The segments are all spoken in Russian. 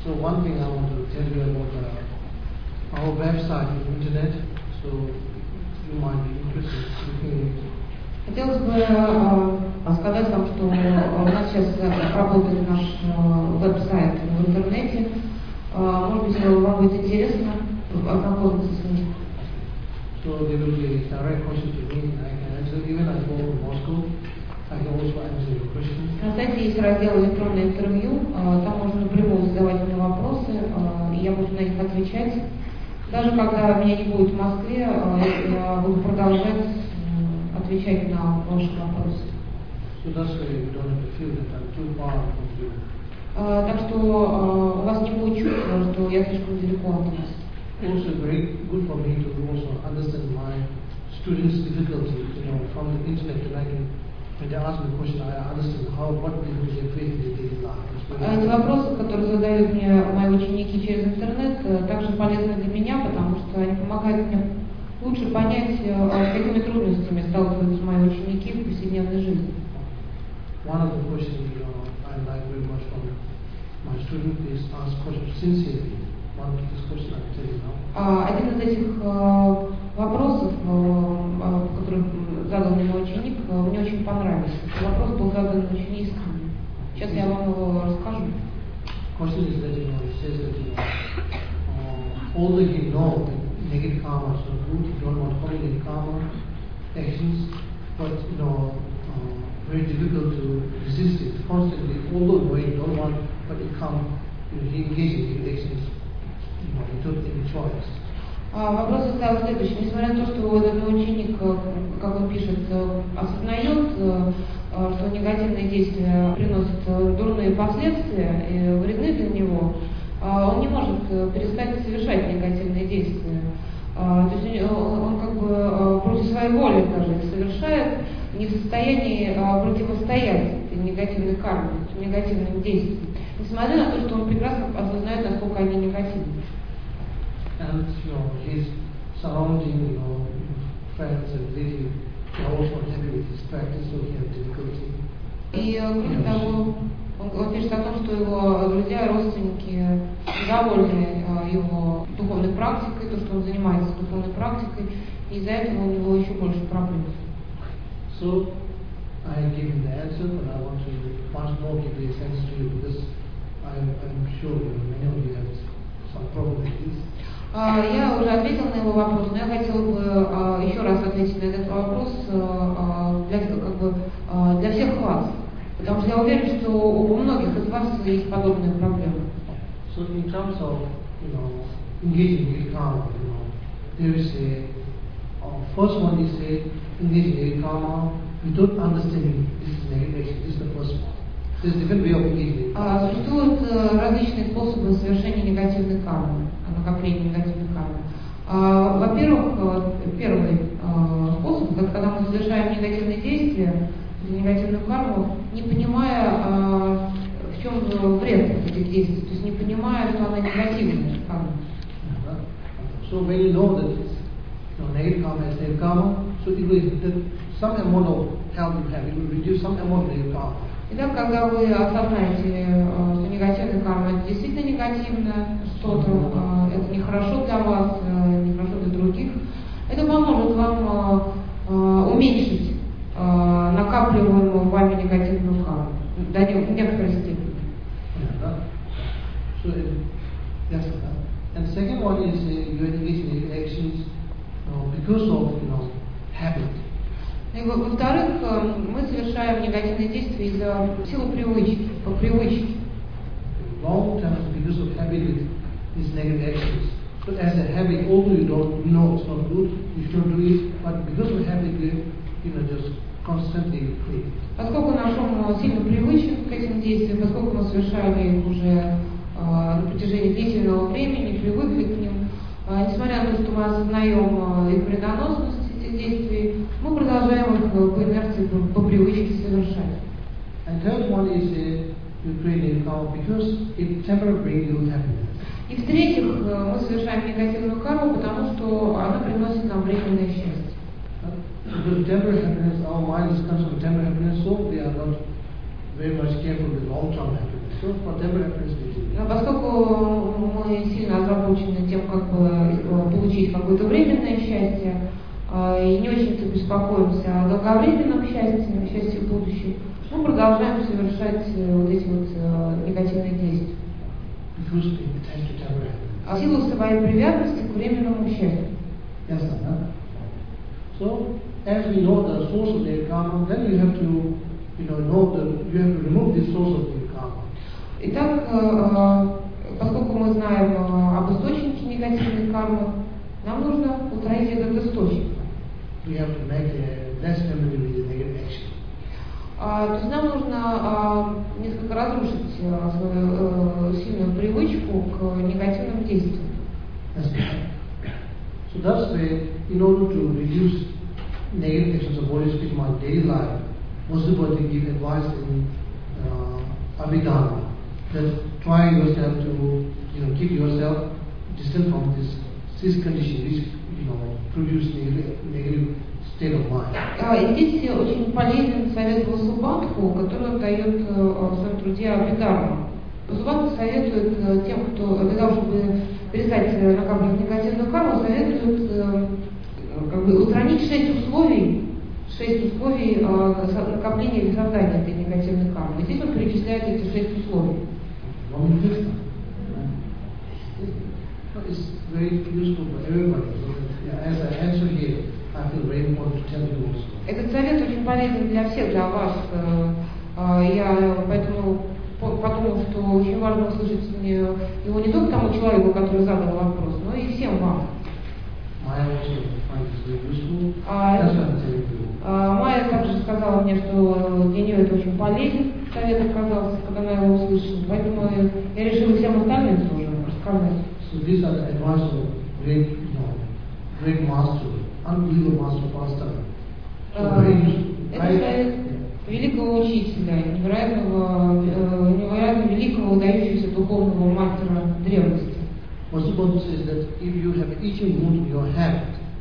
So one thing I want to tell you about our website on the internet, so you might be interested in looking at it. Хотелось бы сказать вам, что у нас сейчас работает наш веб-сайт в интернете. Может быть, вам будет интересно ознакомиться с ним. So there will be direct questions to me, and I can answer. Even I go to Moscow, I can also answer your questions. На сайте есть раздел «Электронное интервью», там можно напрямую задавать мне вопросы, и я буду на них отвечать. Даже когда меня не будет в Москве, я буду продолжать отвечать на ваши вопросы. So that's why you don't have to feel that I'm too far from you. Так что у вас не будет чувства, что я слишком далеко от вас. Also very good for me to also understand my students' difficulties, from the internet, and I can, when they ask me a question, I understand what difficulties they face in their daily life. Эти вопросы, которые задают мне мои ученики через интернет, также полезны для меня, потому что они помогают мне лучше понять, с какими трудностями сталкиваются мои ученики в повседневной жизни. One of the questions I like very much from my students is ask questions sincerely. One of this question I tell you now. Один из этих вопросов, который задал мне мой ученик, мне очень понравился. Вопрос был задан очень искренне. Сейчас я вам его расскажу. Question is that it says that although you know that negative karma is not good, you don't want to commit any karma actions, but very difficult to resist it constantly. Although you don't want, but it comes, he engages in actions, without any choice. Вопрос состоял в следующем. Несмотря на то, что этот мой ученик, как он пишет, осознает, что негативные действия приносят дурные последствия и вредны для него, он не может перестать совершать негативные действия. То есть он как бы против своей воли даже их совершает, не в состоянии противостоять этой негативной карме, этим негативным действиям, несмотря на то, что он прекрасно осознает, насколько они негативны. And his surrounding, friends and relatives are also happy with his practice, so he has difficulty. И кроме того, он пишет о том, что его друзья и родственники довольны его духовной практикой, то, что он занимается духовной практикой, и из-за этого у него еще больше проблем. So I gave him the answer, but I want to once more give this answer to you because I'm sure many of you have some problem with this. Я уже ответила на его вопрос, но я хотела бы еще раз ответить на этот вопрос для всех вас, потому что я уверена, что у многих из вас есть подобные проблемы. So in terms of engaging in karma, there is first one is engaging in karma without understanding this is negative. This is the first one. There's different way of engaging. Существуют различные способы совершения негативной кармы, накопления негативной кармы. Во-первых, первый способ, это когда мы совершаем негативные действия, негативную карму, не понимая, в чем вред этих действий, то есть не понимая, что она негативная карма. So when you know that negative karma is negative karma, so it will some amount of help you have, it will reduce some amount of negative karma. Итак, когда вы осознаете, что негативная карма это действительно негативно, что-то это нехорошо для вас, нехорошо для других, это поможет вам уменьшить накапливаемую вами негативную карму до некоторой степени. So yes, and second one is you are engaging in actions because of habit. И во-вторых, мы совершаем негативные действия из-за силы привычки, по привычке. Long term because of habit with these negative actions. So as a habit, although you don't know it's not good, you should do it, but because of habit, you just constantly repeat. Поскольку наш ум сильно привычен к этим действиям, поскольку мы совершали их уже на протяжении длительного времени, привыкли к ним, несмотря на то, что мы осознаем их вредоносность этих действий, мы продолжаем их по инерции, по привычке совершать. And third one is you create a karma because it temporarily brings you happiness. И в-третьих, мы совершаем негативную карму, потому что она приносит нам временное счастье. Because temporary happiness, our mind is concerned with temporary happiness, so we are not very much careful with long-term happiness. So for temporary happiness, we do. Но поскольку мы сильно озабочены тем, как бы получить какое-то временное счастье, и не очень-то беспокоимся о долговременном счастье будущем, мы продолжаем совершать вот эти вот негативные действия. В силу своей привязанности к временному счастью. Yes, sir. So, as we know the source of the karma, then you have to, you have to remove the source of the karma. Итак, поскольку мы знаем об источнике негативной кармы, нам нужно устранить этот источник. We have to make a less memory with the negative action. То есть нам нужно несколько разрушить свою сильную привычку к негативным действиям. So that's why, in order to reduce negative actions of body, speech, mind, daily life, Muslim Buddha give advice in Abhidharma that try yourself to, keep yourself distant from this condition, which, produce negative state of mind. И здесь очень полезен совет Васубандху, который дает в своем труде Абхидхарма. Васубандха советует тем, кто для того, чтобы перестать накапливать негативную карму, советует устранить 6 условий накопления или создания этой негативной кармы. И здесь он перечисляет эти 6 условий. It's very useful for everybody. As I answer here, I feel very important to tell you also. Этот совет очень полезен для всех, для вас. Я поэтому подумал, что очень важно услышать его не только тому человеку, который задал вопрос, но и всем вам. Майя также сказала мне, что для нее это очень полезен совет оказался, когда она его услышала. Поэтому я решила всем остальным тоже рассказать. So these are the advice of great master, unbelievable master pastime. So very useful. Это совет великого учителя, невероятно великого, выдающегося духовного мастера древности. Vasuddha says that if you have itching wound in your hand,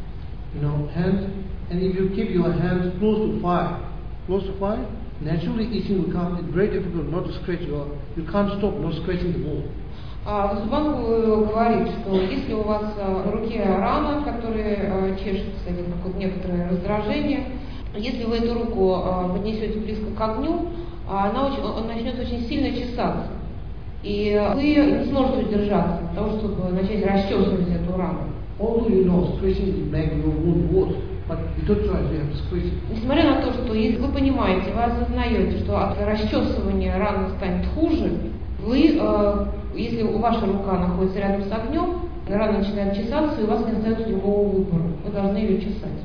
and if you keep your hand close to fire, naturally itching will come. It's very difficult not to scratch you can't stop not scratching the wound. Васубандху говорит, что если у вас в руке рана, которая чешется, или какое-то некоторое раздражение, если вы эту руку поднесете близко к огню, он начнет очень сильно чесаться. И вы не сможете удержаться от того, чтобы начать расчесывать эту рану. Несмотря на то, что если вы понимаете, вы осознаете, что от расчесывания раны станет хуже, вы, если ваша рука находится рядом с огнем, рана начинает чесаться, и у вас не остается другого выбора. Вы должны ее чесать.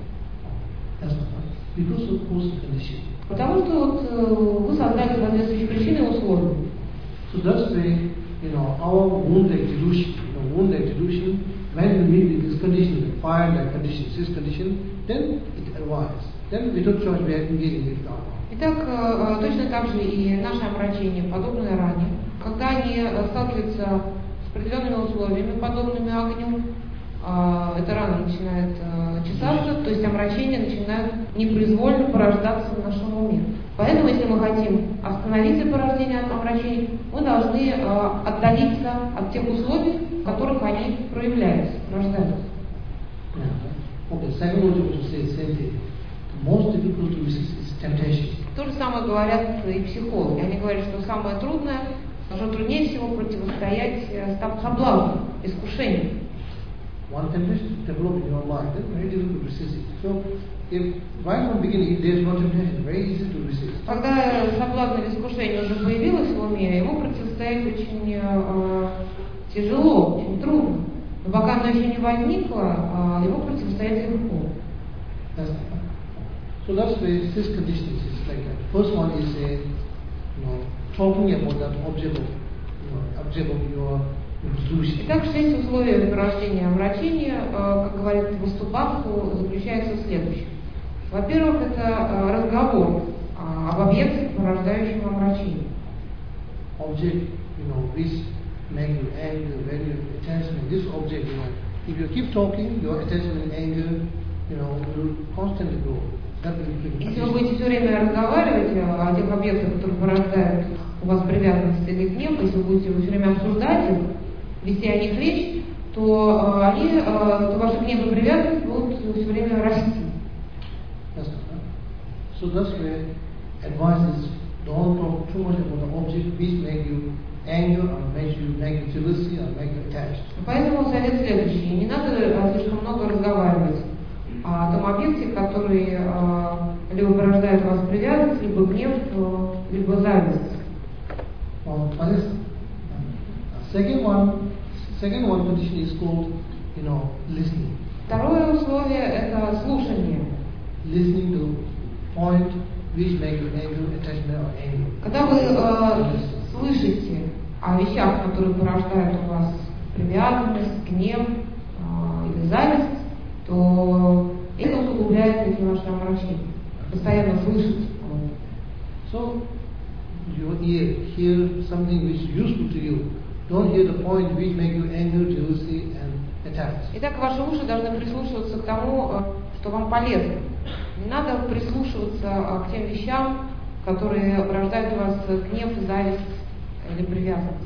Потому что вы создали соответствующие причины и условия. So that's why, our wound-like delusion, when we meet with this condition, fire-like conditions, this condition, then it arises. Then without choice we are engaging with karma. Итак, точно так же и наше омрачение, подобное ране, когда они сталкиваются с определенными условиями, подобными огню, эта рана начинает чесаться, то есть омрачения начинают непроизвольно порождаться в нашем уме. Поэтому, если мы хотим остановить это порождение омрачений, мы должны отдалиться от тех условий, в которых они проявляются, рождаются. То же самое говорят и психологи. Они говорят, что самое трудное, что труднее всего противостоять соблазну, искушению. One temptation develop in your mind, then very difficult to resist it. So, if right from the beginning, if there is no temptation, very easy to resist. Когда соблазн или искушение уже появилось в уме, ему противостоять очень тяжело, очень трудно. Но пока оно еще не возникло, ему противостоять легко. So that's why this condition is like that. First one is talking about that object of your delusion. Итак, 6 условий порождения омрачения, как говорит Васубандху, заключается в следующем. Во-первых, это разговор об объекте, порождающем омрачение. Object, which make you angry, when you attachment, this object, if you keep talking, your attachment and anger, will constantly grow. Если вы будете все время разговаривать о тех объектах, которые порождают у вас привязанность или гнев, если вы будете все время обсуждать их, вести о них речь, то ваши гнев и привязанность будут все время расти. Yes, so that's where advice is don't talk too much about the object which make you angry or make you jealousy or make you attached. Поэтому совет следующий. Не надо слишком много разговаривать о том объекте, который либо порождает у вас привязанность, либо гнев, либо зависть. Second one condition is called, listening. Второе условие – это слушание. Listening to point which make you angry, attachment or anger. Когда вы слышите о вещах, которые порождают у вас привязанность, гнев или зависть, то это усугубляет эти ваши омрачения. Постоянно слышать. So, your ear hear something which is useful to you. Don't hear the point which make you angry, jealousy and attached. Итак, ваши уши должны прислушиваться к тому, что вам полезно. Не надо прислушиваться к тем вещам, которые порождают у вас гнев, зависть или привязанность.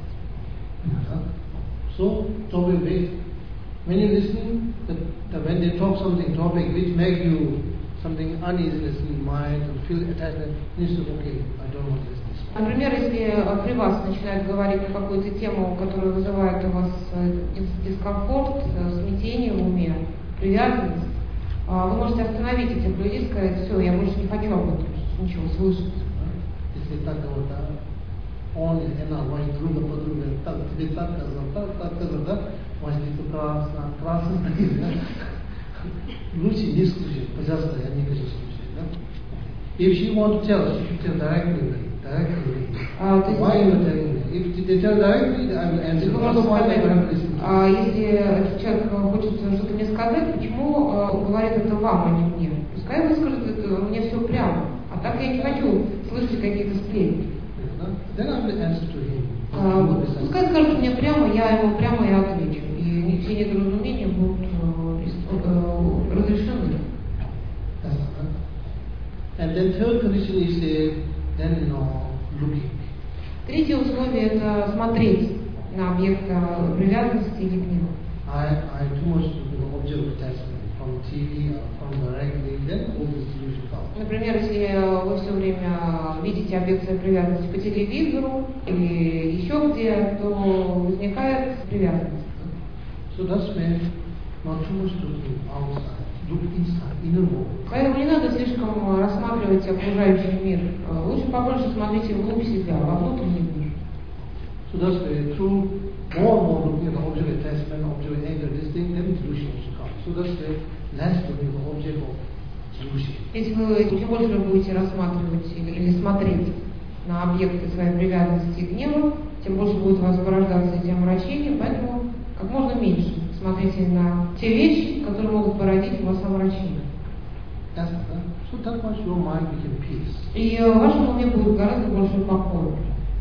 So, when you're listening, when they talk something topic which make you something uneasiness in your mind and feel attachment, you say, okay, I don't want to listen. Например, если при вас начинают говорить на какую-то тему, которая вызывает у вас дискомфорт, смятение в уме, привязанность, вы можете остановить этих людей и сказать, все, я больше не хочу об этом ничего слышать. Если так вот, он или она может друг по другу так, тебе так сказал, да, может быть, красный, лучше не слушать, пожалуйста, я не хочу слушать, да. If she want to tell, she should tell directly. Why you are telling me? If they tell directly, I will answer. Otherwise, I will have to listen. Если человек хочет что-то мне сказать, почему он говорит это вам, а не мне? Пускай вы скажете это мне все прямо. А так я не хочу слышать какие-то сплетни. Then I will answer to him. Пускай скажет мне прямо, я ему прямо и отвечу. И все недоразумения будут разрешены. And then third condition is looking. Третье условие – это смотреть на объект привязанности или гнева. I too much to the object of attachment from TV or from directly, then all this delusion comes. Например, если вы все время видите объект своей привязанности по телевизору или еще где, то возникает привязанность. So that's when not too much looking outside, look inside, inner world. Поэтому не надо слишком рассматривать окружающий мир. Лучше побольше смотрите вглубь себя, во внутренний мир. So that's why through more and more looking at the object of attachment, object of anger, this thing, then delusion also comes. So that's why less looking at the object of delusion. Если вы чем больше будете рассматривать или смотреть на объекты своей привязанности и гнева, тем больше будет у вас порождаться эти омрачения, поэтому как можно меньше смотрите на те вещи, которые могут породить у вас омрачение. So that much your mind became peace. И в вашем уме будет гораздо больше покоя.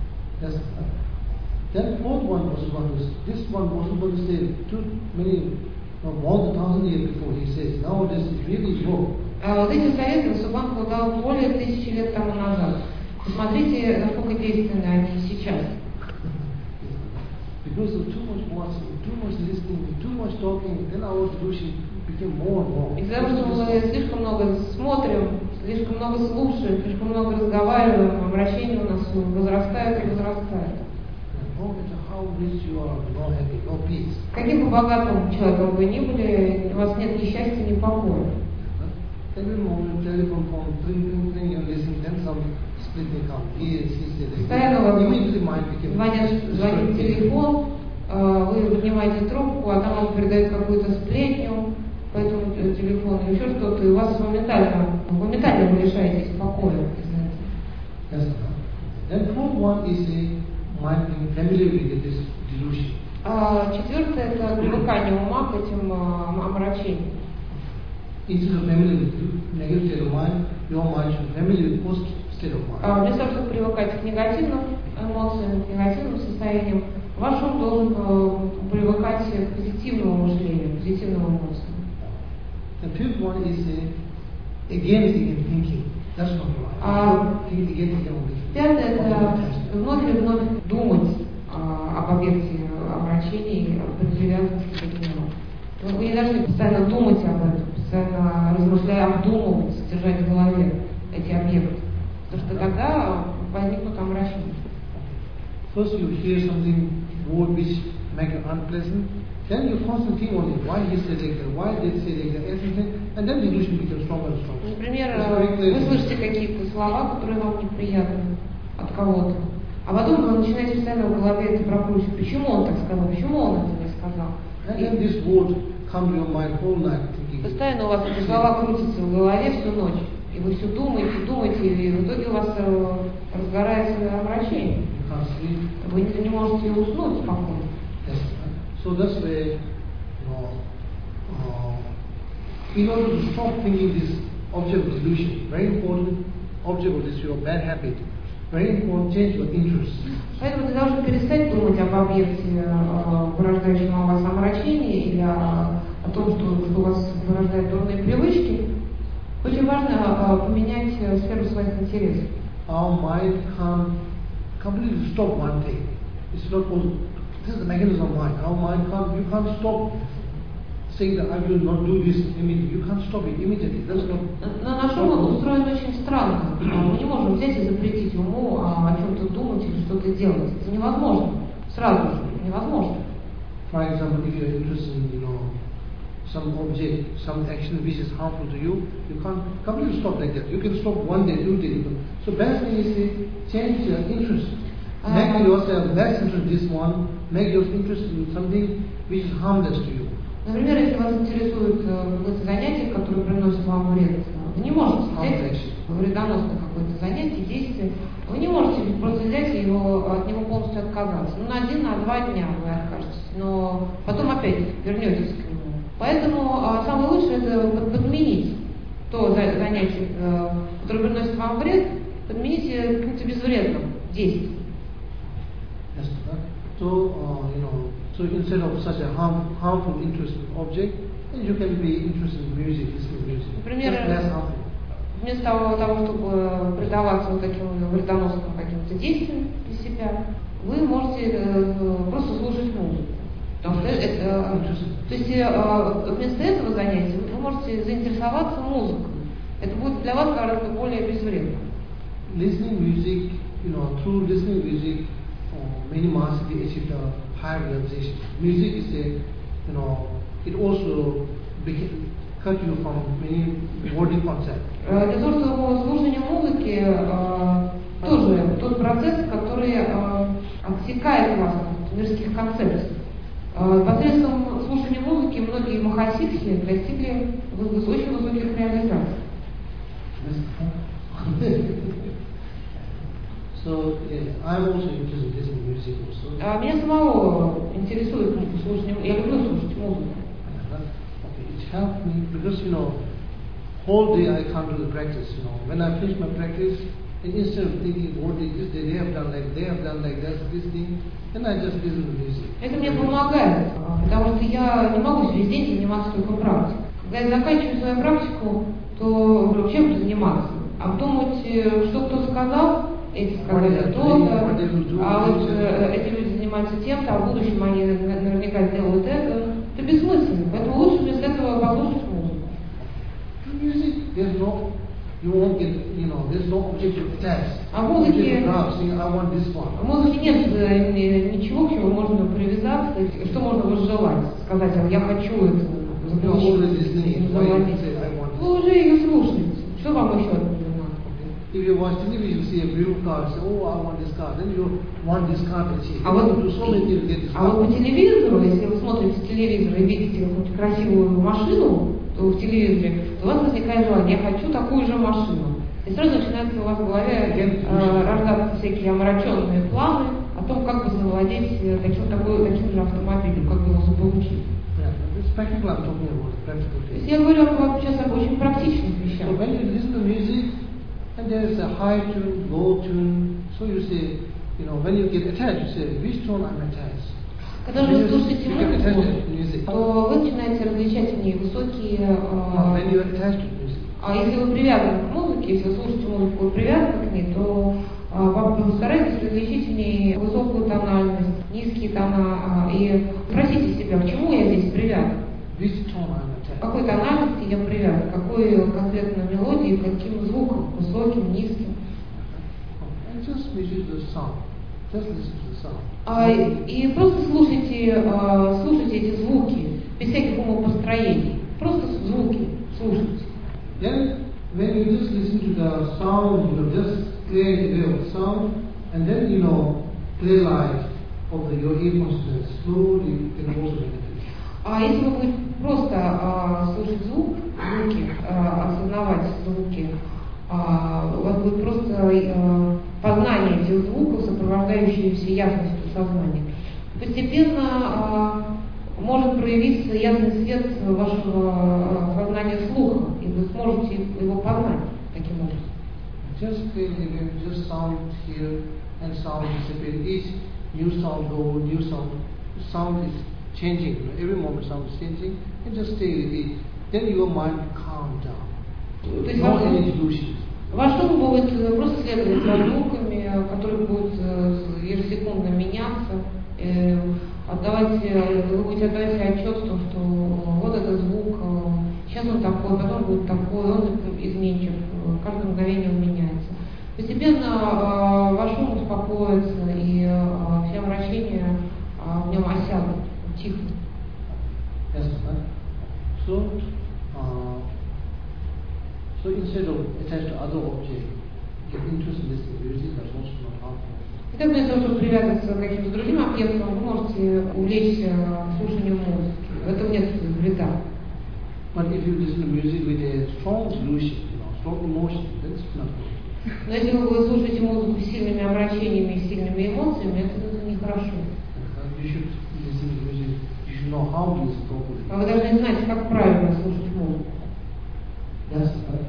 Then fourth one was this one wasn't going to say too many, more than 1,000 years before. He says now this is really your. Вот эти советы Субанху дал более 1000 лет тому назад. Посмотрите, насколько действенны они сейчас. Because of too much watching, too much listening, too much talking, then our delusion became more and more. И потому что мы слишком много смотрим, слишком много слушаем, слишком много разговариваем, обращения у нас возрастают и возрастают. No matter how rich you are, no happy, no peace. Каким бы богатым человеком вы ни были, у вас нет ни счастья, ни покоя. Every moment, telephone phone, ring, you're listening, then some splitting come. Постоянно вам звонит телефон, вы поднимаете трубку, а там вам передают какую-то сплетню по этому телефону или еще что-то, и у вас моментально вы лишаетесь покоя. Then fourth one is mind being familiar with this delusion. Четвертое – это привыкание ума к этим омрачениям. Instead of familiar with negative state of mind, your mind should be familiar with positive state of mind. Для того, чтобы привыкать к негативным эмоциям, к негативным состояниям, ваш ум должен привыкать к позитивному мышлению, к позитивным эмоциям. The fifth one is again thinking. That's not right. Пятое – это вновь и вновь думать об объекте омрачения или Вы не должны постоянно думать об этом, постоянно размышляя, обдумывать, содержать в голове эти объекты. Потому что тогда возникнут омрачения. First you hear something word which make you unpleasant, then you constantly think on it, why he said like that, why they say like that, everything, and then the illusion becomes stronger and stronger. Например, вы слышите какие-то слова, которые вам неприятны от кого-то, а потом вы начинаете постоянно в голове это прокручивать. Почему он так сказал, почему он это не сказал? And then this word come to your mind whole night thinking. Постоянно у вас эти слова крутятся в голове всю ночь. И вы все думаете, и в итоге у вас разгорается омрачение. You can't sleep. Вы не можете уснуть спокойно. Yes. So that's where, in order to stop thinking this object of illusion, very important object of this your bad habit, very important change your interest. Поэтому ты должен перестать думать об объекте, порождающем у вас омрачение, или о том, что у вас порождает дурные привычки. Очень важно поменять сферу своих интересов. Our mind can't completely stop one thing. It's not possible. This is the mechanism of mind. Our mind you can't stop saying that I will not do this immediately. You can't stop it immediately. That's not. Но наш ум устроен очень странно. Мы не можем взять и запретить уму о чем-то думать или что-то делать. Это невозможно. Сразу же невозможно. For example, if you're interested in, some object, some action which is harmful to you, you can't completely stop like that. You can stop 1 day, 2 days. So best thing is to change your interest. Make yourself less interested in this one, make yourself interested in something which is harmless to you. Например, если вас интересует какое-то занятие, которое приносит вам вред, вы не можете взять вредоносное какое-то занятие, действие, вы не можете просто взять и от него полностью отказаться. Ну, на 1, на 2 дня вы откажетесь, но потом опять вернетесь к нему. Поэтому самое лучшее это подменить то занятие, которое приносит вам вред, подмените каким-то безвредным действием. Yes, so so instead of such a harmful interest in object, then you can be interested in music, listening to music. Например, less harmful. Вместо того, чтобы предаваться вот таким вредоносным каким-то действиям для себя, вы можете просто слушать музыку. Потому что то есть вместо этого занятия вы можете заинтересоваться музыкой. Это будет для вас гораздо более безвредно. Listening music, through listening music, many masters achieve a higher realization. Music is it also cut you from many worldly concepts. Для того, что слушание музыки тоже тот процесс, который отсекает вас от мирских концепций. Посредством слушания музыки многие махасидхи достигли очень высоких реализаций. So I'm also interested in listening to music also. Меня самого интересует слушание, я люблю слушать музыку. Okay, it helped me because whole day I come to the practice. When I finish my practice, and instead of thinking what they have done like this thing, then I just listen to music. Это мне помогает, потому что я не могу весь день заниматься только практикой. Когда я заканчиваю свою практику, то чем заниматься? Обдумать, что кто сказал, эти сказали то-то, а вот эти люди занимаются тем-то, а в будущем они наверняка сделают это. Это бессмысленно, поэтому лучше вместо этого послушать музыку. Music, you won't get, there's no objective attached. А в музыке нет ничего, к чему можно привязаться, что можно возжелать, сказать, я хочу это запретить. Вы уже ее слушаете. Что вам еще от нее надо? If you watch television, you see a beautiful car, say, I want this car, then you want this car to achieve. А вот по телевизору, если вы смотрите телевизор и видите какую-то красивую машину, то в телевизоре, то у вас возникает желание, я хочу такую же машину. И сразу начинается у вас в голове рождаться всякие омраченные планы о том, как бы завладеть таким же автомобилем, как бы его заполучить. То есть я говорю сейчас об очень практичных вещах. So when you listen to music, and there is a high tune, low tune, so you say, when you get attached, you say, which tone I'm attached. Когда же вы слушаете музыку, то вы начинаете различать в ней высокие... А если вы привязаны к музыке, если вы слушаете музыку и привязаны к ней, то вы стараетесь различить в ней высокую тональность, низкие тона, и спросите себя, к чему я здесь привязан? Which to the sound. Just listen to the sound. И просто слушайте эти звуки, без всяких умопостроений. Просто звуки слушайте. Then, when you just listen to the sound, just clear the way of sound, and then, clear light of your ear consciousness, slowly it can also benefit. А если вы будете просто слушать звуки, осознавать звуки, у вас будет просто познание этих звуков, сопровождающееся ясностью сознания. Постепенно может проявиться ясный свет вашего сознания слуха, и вы сможете его познать таким образом. Just sound here and sound disappear. Each new sound go, new sound is changing. Every moment sound is changing, and just stay with it. Then your mind calm down. No any illusions. Ваш ум будет просто следовать за звуками, которые будут ежесекундно меняться. Вы будете отдавать себе отчет в том, что вот этот звук, сейчас он такой, потом будет такой, он изменчив, каждое мгновение он меняется. Постепенно ваш ум успокоится, и все омрачения в нем осядут, утихнут. Yes, so instead of attached to other objects, get interested in this music, that's also not harmful. Итак, вместо того, чтобы привязываться к каким-то другим объектам, вы можете увлечься слушанием музыки. В этом нет вреда. But if you listen to music with a strong delusion, strong emotion, then it's not good. Но если вы слушаете музыку с сильными омрачениями и сильными эмоциями, это нехорошо. You should listen to music. You should know how to listen properly. Вы должны знать, как правильно слушать музыку. Yes.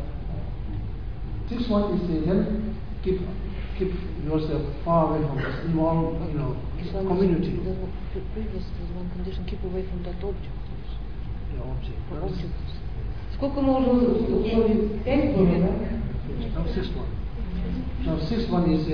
Sixth one is then keep yourself far away from this involved, community. The previous one condition, keep away from that object. Object. Сколько мы уже условий? 5 было, да? Now sixth one. Now sixth one is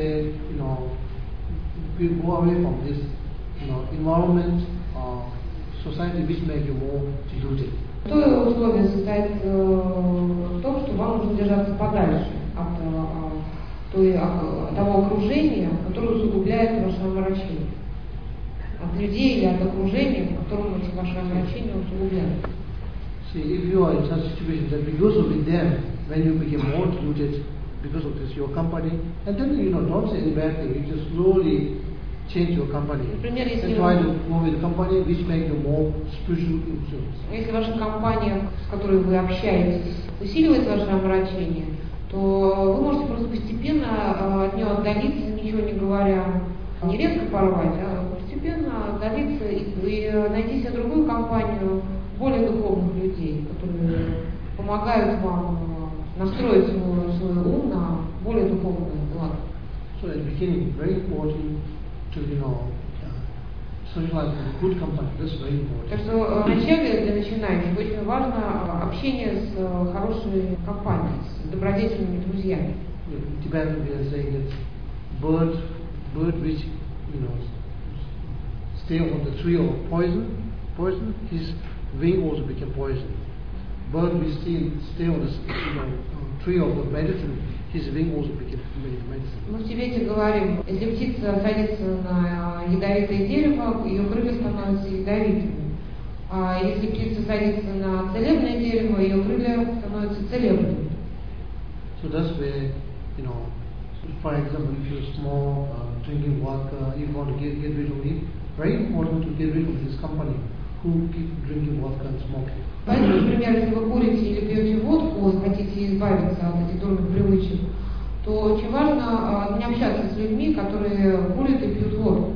you go away from this, environment, society which make you more deluded. Второе условие состоит в том, что вам нужно держаться подальше от того окружения, которое усугубляет ваше омрачение. От людей или от окружения, в котором эти ваши омрачения усугубляют. See, if you are in such a situation that because of them, when you become more deluded, because of this, your company, and then don't say any bad thing, you just slowly change your company. Например, and try to go with a company which make you more spiritual influence. Если ваша компания, с которой вы общаетесь, усиливает ваше омрачение, то вы можете просто постепенно от нее отдалиться, ничего не говоря, не резко порвать, а постепенно отдалиться и найти себе другую компанию более духовных людей, которые помогают вам настроить свой ум на более духовный лад. So at the beginning, very important to socialize with good company. That's very important. Так что вначале для начинающих очень важно общение с хорошей компанией, с добродетельными друзьями. In Tibet we are saying that bird which stay on the tree of poison, his wing also became poison. Bird which stay on the tree of the medicine, his wing also became medicine. Мы в Тибете говорим, если птица садится на ядовитое дерево, ее крылья становятся ядовитыми. А если птица садится на целебное дерево, ее крылья становятся целебными. So that's where, for example, if you smoke, drinking vodka, if you want to get rid of it, very important to get rid of this company who keep drinking vodka and smoking. Поэтому, например, если вы курите или пьете водку и хотите избавиться от этих дурных привычек, то очень важно не общаться с людьми, которые курят и пьют водку.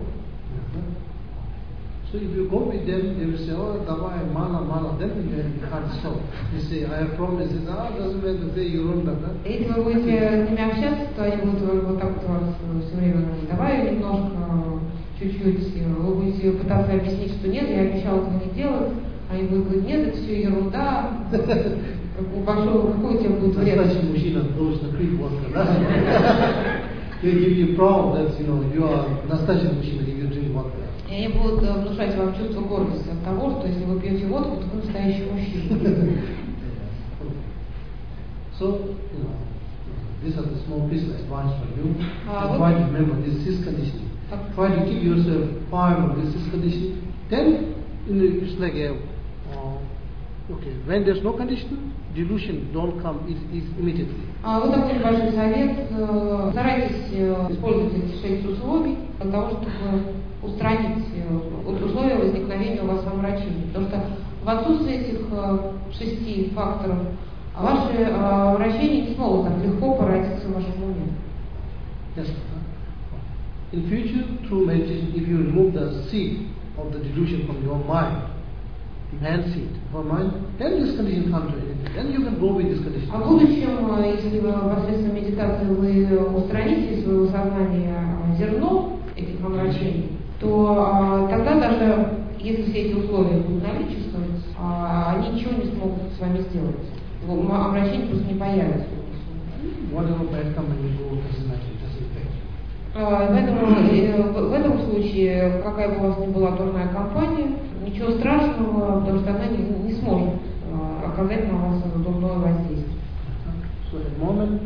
So if you go with them, they will say, oh, давай, mala, then you can't stop. You say, I have problems. They say, doesn't matter, say you run that. Если вы будете с ними общаться, то они будут вот так вот вас все время говорить, давай немножко, чуть-чуть, вы будете пытаться объяснить, что нет, я обещал этого не делать, они будут говорить, нет, это все ерунда, какой у тебя будет вред? Настоящий мужчина должен пить водку, да? They give you problem that, you are настоящий мужчина, if you drink vodka. И они будут внушать вам чувство гордости от того, что если вы пьете водку, то вы настоящий мужчина. So, these are the small this advice for you. What- Try to remember this is conditioning. Try to keep yourself firm on this is conditioning. Then it's like okay, when there's no condition, delusion don't come immediately. Вот такой небольшой совет. Старайтесь использовать эти 6 условий для того, чтобы устранить условия возникновения у вас омрачений. Потому что в отсутствии этих 6 факторов ваши вращения не смогут так легко породиться в вашем уме. Yes. In future, through meditation, if you remove the seed of the delusion from your mind, man seed from mind, then this condition comes to anything. Then you can go with this condition. А в будущем, если вы посредством медитации вы устраните из своего сознания зерно этих омрачений, то тогда даже если все эти условия будут наличествовать, они ничего не смогут с вами сделать. Омрачение просто не появится. Whatever bad come and you go, doesn't matter, it doesn't affect you. Поэтому в этом случае, какая бы у вас ни была дурная компания, ничего страшного, потому что она не сможет оказать на вас дурное воздействие. So at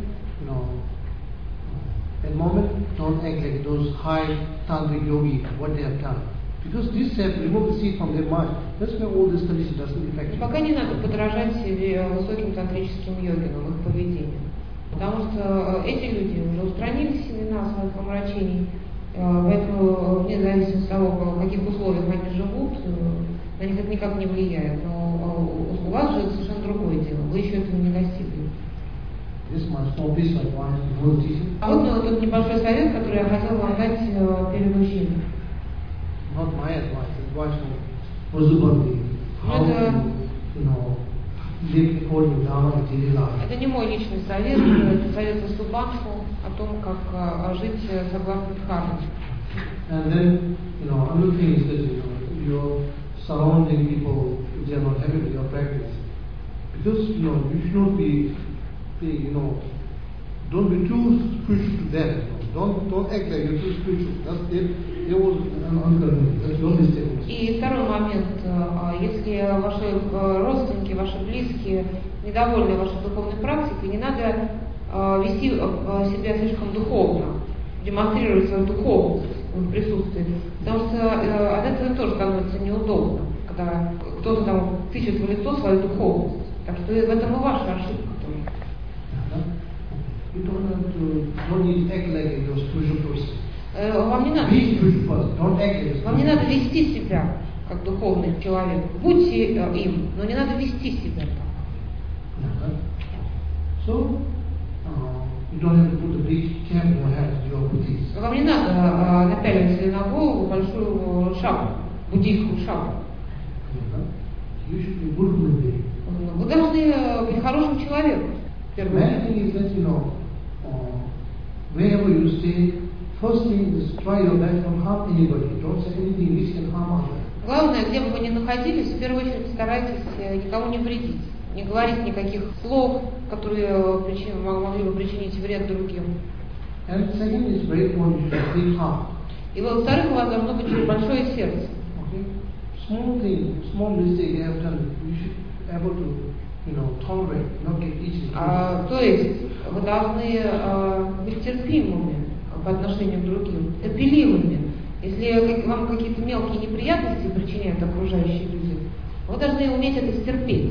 moment, don't act like those high tantric yogis, what they have done. Because this have removed the seed from their mind. That's why all this condition doesn't affect you. Пока не надо подражать высоким тантрическим йогинам, их поведению. Потому что эти люди уже устранили семена своих омрачений, поэтому вне зависимости от того, в каких условиях они живут, на них это никак не влияет. Но у вас же совершенно другое дело, вы еще этого не достигли. А вот тот небольшой совет, который я хотела вам дать перед учением. Not my advice, advice from Vasubandhi. How to, live according to Dharma and daily life. Это не мой личный совет, это совет Васубандху о том, как жить согласно Дхарме. And then, another thing is that, you're surrounding people if they are not happy with your practice. Because, you should not be don't be too spiritual to them. Don't act like you're too spiritual. They will unconvinced. That's your mistake. И второй момент, если ваши родственники, ваши близкие недовольны вашей духовной практикой, не надо вести себя слишком духовно, демонстрировать свою духовность в присутствии, потому что от этого тоже становится неудобно, когда кто-то там тычет в лицо свою духовность. Так что в этом и ваша ошибка тоже. You don't need to act like you're a spiritual person. Вам не надо, Be spiritual person. Don't act like a вам не spiritual надо вести себя как духовный человек. Будьте им, но не надо вести себя так. So, you don't have to put a big cap on your head, you're Buddhist. Вам не надо напяливать себе на голову большую шапку, буддийскую шапку. You should be good human being. Вы должны быть хорошим человеком. Main thing is that, wherever you stay, first thing is try your best not harm anybody. Don't say anything which can harm others. Главное, где бы вы ни находились, в первую очередь старайтесь никому не вредить, не говорить никаких слов, которые могли бы причинить вред другим. And second is very important, you should have big heart. И во-вторых, у вас должно быть большое сердце. Okay? Small mistake they have done, you should be able to, tolerate, not get easily. То есть вы должны быть терпимыми по отношению к другим, терпеливыми. Если вам какие-то мелкие неприятности причиняют окружающие люди, вы должны уметь это стерпеть.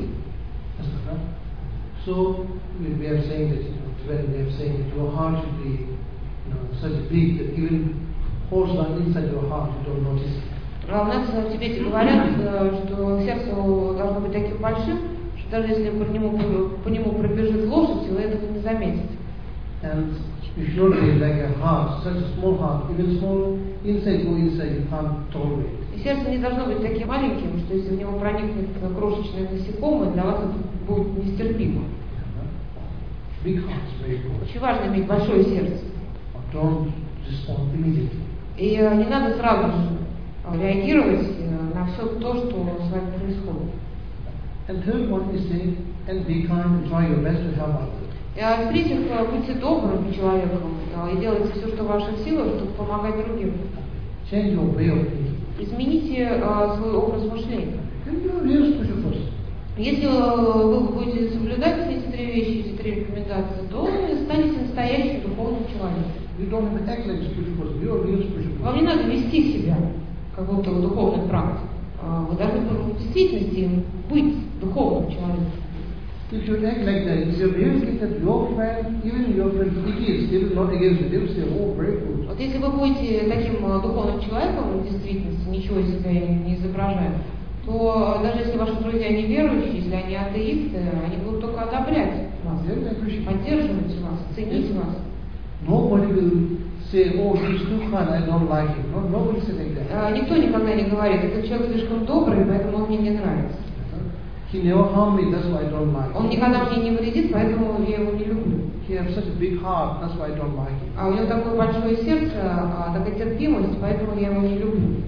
So we are saying that, when we are saying that your heart should be, such big that even holes are inside your heart, you don't notice. У нас в Тибете говорят, что сердце должно быть таким большим, что даже если по нему пробежит лошадь, вы этого не заметите. And you should not be like a heart, such a small heart, even small, inside you can't tolerate. И сердце не должно быть таким маленьким, что если в него проникнет крошечное насекомое, для вас это будет нестерпимо. Big heart is very good. Очень важно иметь большое сердце. Don't respond immediately. И не надо сразу же реагировать на все то, что с вами происходит. And third one is say, and be kind, and try your best to help others. И в-третьих, будьте добрым человеком и делайте все, что в ваших силах, чтобы помогать другим. Change your way of thinking. Измените свой образ мышления. And you're a real spiritual person. Если вы будете соблюдать эти три вещи, эти три эти рекомендации, то вы станете настоящим духовным человеком. You don't have to act like a spiritual person. You are a real spiritual Вам person. не надо вести себя, как будто вы духовный практик. Вы должны в действительности быть духовным человеком. If you act like that, if you really think that your friend, even your friend atheists, they will not against you. They will say, oh, very good. Вот если вы будете таким духовным человеком в действительности, ничего из себя не изображая, то даже если ваши друзья неверующие, если они атеисты, они будут только одобрять вас, They will appreciate it. поддерживать вас, ценить вас. Nobody will say, oh, he's too kind, I don't like him. No, nobody says like that. Никто никогда не говорит, этот человек слишком добрый, поэтому он мне не нравится. He never harmed me, that's why I don't like Он him. никогда мне не вредит, поэтому я его не люблю. He has such a big heart, that's why I don't like him. А у него такое большое сердце, такая терпимость, поэтому я его не люблю.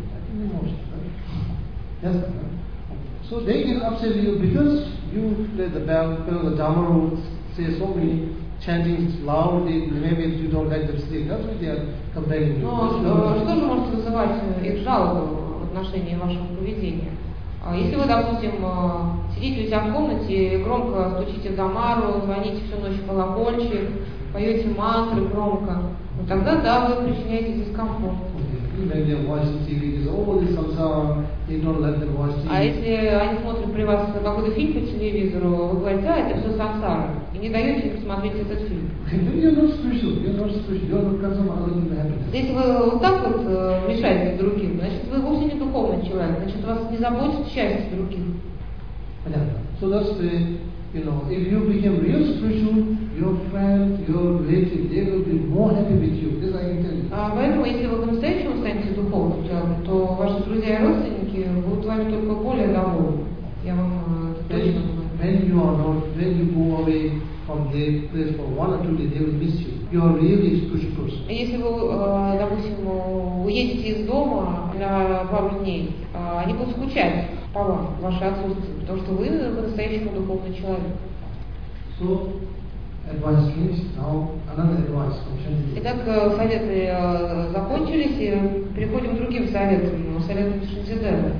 Yes. So they get upset with you because you play the bell, the Dhamma say so many chantings loudly, maybe you don't let them sleep. That's why they are complaining. Но что же может вызывать их жалобу в отношении вашего поведения? Если вы, допустим, сидите у себя в комнате, громко стучите в дамару, звоните всю ночь в колокольчик, поете мантры громко, ну тогда да, вы причиняете дискомфорт. When they watch TV, they say, oh, this samsara, they don't let them watch TV. А если они смотрят при вас какой-то фильм по телевизору, вы говорите, это все сансара, и не даете им посмотреть этот фильм. You're not spiritual, you're not concerned about other people's happiness. Если вы вот так вот мешаете другим, значит вы вовсе не духовный человек, значит вас не заботит счастье других. So that's the, if you become real spiritual, your friends, your relatives, they will be more happy with you. This I can tell you. Поэтому, если вы по-настоящему станете духовным человеком, то ваши друзья и родственники будут вами только более довольны. Я вам это точно говорю. When you go away from their place for 1 or 2 days, they will miss you. You are really a spiritual person. Если вы, допустим, уедете из дома на пару дней, они будут скучать по вам, ваше отсутствие, потому что вы по-настоящему духовный человек. So, advice finished. Now, another advice from Shanti. Итак, советы закончились, и переходим к другим советам, советам Шантидева.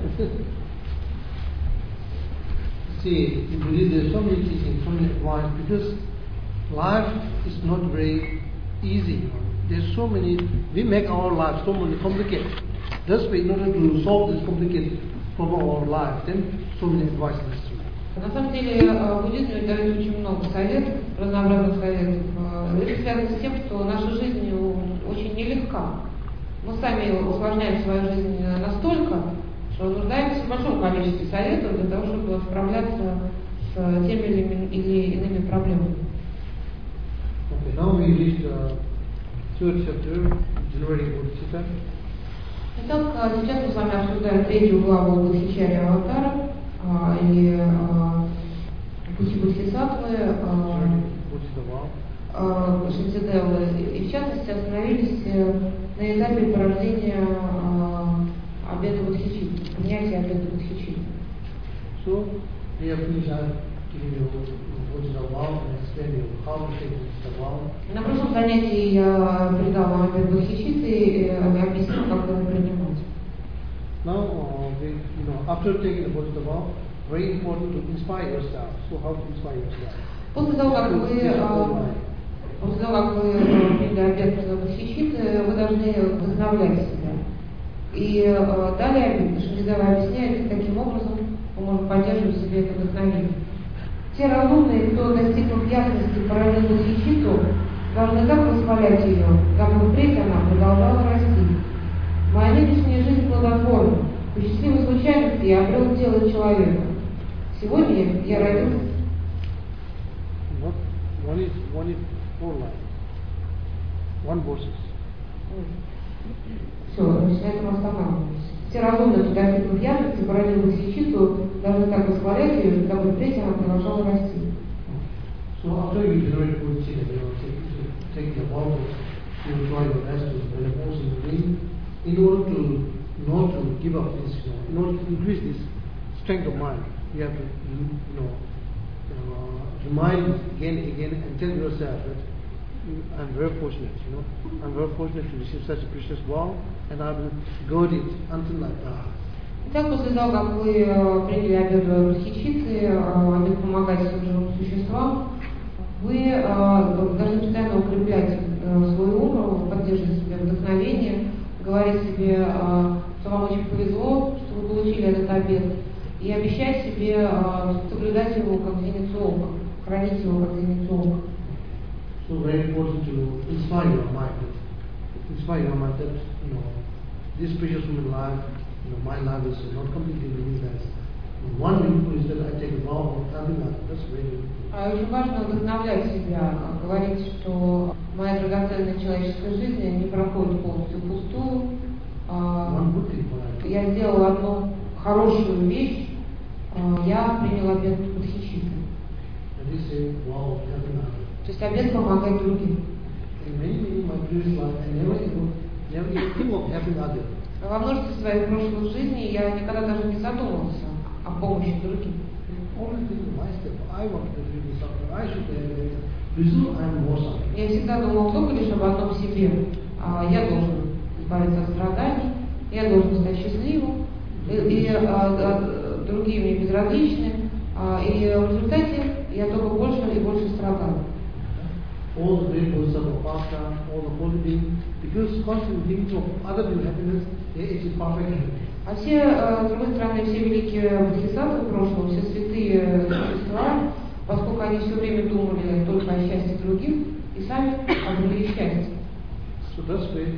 See, in Buddhism there are so many teachings, so many advice, because life is not very easy. There's so many, we make our life so many complicated. Thus, in order to solve this complicated problem of our life, then so many advice necessary. На самом деле, в буддизме дают очень много советов, разнообразных советов. Это связано с тем, что наша жизнь очень нелегка. Мы сами усложняем свою жизнь настолько, что нуждаемся в большом количестве советов для того, чтобы справляться с теми или иными проблемами. Okay, now we reached the third chapter, Generating Bodhisattva. Итак, сейчас мы с вами обсуждаем третью главу Бодхичарья Аватара или Пути Бодхисаттвы, Шантидевы, и в частности остановились на этапе порождения обета Бодхичитты, принятия обета Бодхичитты. So, we have finished giving you what is the vow and explaining how to take the vow. На прошлом занятии я передал вам обет Бодхичитты и объяснил, как его принимать. Now, after taking the Bodhisattva vow, very important to inspire yourself. So, how to inspire yourself? После того, как вы приняли обет Бодхичитты, вы должны вдохновлять себя. И далее Шантидева объясняет, каким образом мы можем поддерживать в себе это вдохновение. Те разумные, кто, достигнув ясности, породил Бодхичитту, должны так восхвалять ее, дабы впредь она продолжала расти. Моя нынешняя жизнь плодотворна. По счастливой случайности я обрел тело человека. Сегодня я родился. One is 4 lines. One verses. Все, значит, на этом останавливаемся. Все разумные, кто достигнув ясности, породил Бодхичитту, должны так восхвалять ее, дабы впредь она продолжала расти. So after you generate Bodhisattva, take the vow, you try your best to reinforce in the dream, in order to not to give up this, in order to increase this strength of mind, you have to, remind again and again and tell yourself that I'm very fortunate, I'm very fortunate to receive such a precious vow, and I will guard it until I die. Итак, после того, как вы приняли обет Бодхичитты, обет помогать живым существам, Вы должны постоянно укреплять свой ум, поддерживать себе вдохновение, говорить себе, что вам очень повезло, что вы получили этот обет, и обещать себе соблюдать его как зеницу ока, хранить его как зеницу ока. So very important to inspire your mind that, this precious human life, my life is not completely meaningless. One view is that I take a vow of having life. That's very important. Очень важно вдохновлять себя, говорить, что моя драгоценная человеческая жизнь не проходит полностью впустую. Я сделала одну хорошую вещь, я приняла обет Бодхичитты. То есть обет помогать другим. Во множестве своих прошлых жизней я никогда даже не задумывался о помощи другим. Я всегда думал только лишь об одном себе. Я должен избавиться от страданий, я должен стать счастливым, и другие мне безразличны, и в результате я только больше и больше страдаю. All the great Bodhisattvas of past time, all the holy beings, because constantly thinking of other people's happiness, it is perfect happiness. А все, с другой стороны, все великие бодхисаттвы прошлого, все святые существа, поскольку они все время думали только о счастье других, и сами обрели счастье. So that's why,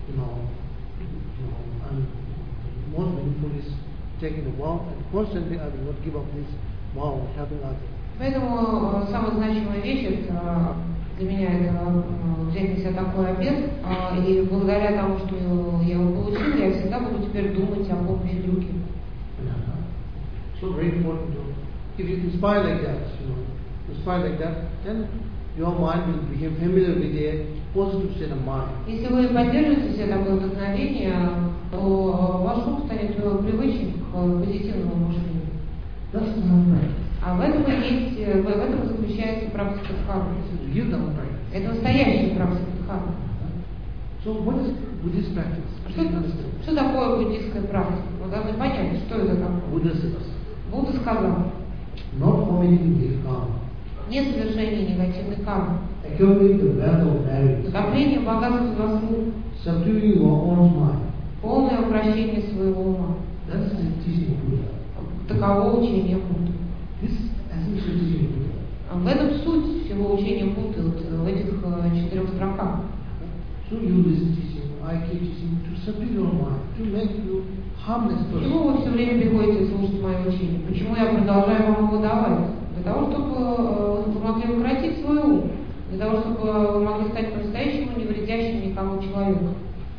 and most meaningful is taking a vow, and constantly I will not give up this vow of helping others. Поэтому самая значимая вещь это для меня это взять на себя такой обет, и благодаря тому, что я его получил, я всегда буду теперь думать о помощи другим. So very important. If you inspire like that, then your mind will become familiar with a positive state of mind. Если вы поддержите себе такое вдохновение, то ваш ум станет привычен к позитивному мышлению. That's not right. А в этом и заключается практика дхармы. Это настоящая практика дхармы. So what is Buddhist practice? Что такое буддийская практика? Вы должны понять, что это такое. Будда сказал: not committing negative karma, нет совершения негативной кармы, accumulating the wealth of marriage, накопление богатства заслуг, subduing your own mind. полное обращение своего ума. That is the teaching of Buddha. Таково учение Будды. This essential teaching of Buddha. В этом суть всего учения Будды, в этих 4 строках. So you listen teaching, I keep teaching to subdue your mind, to make you harmless person. Почему вы все время приходите слушать мое учение? Почему я продолжаю вам его давать? Для того, чтобы вы могли укротить свой ум, для того, чтобы вы могли стать по-настоящему невредящим никому человеком.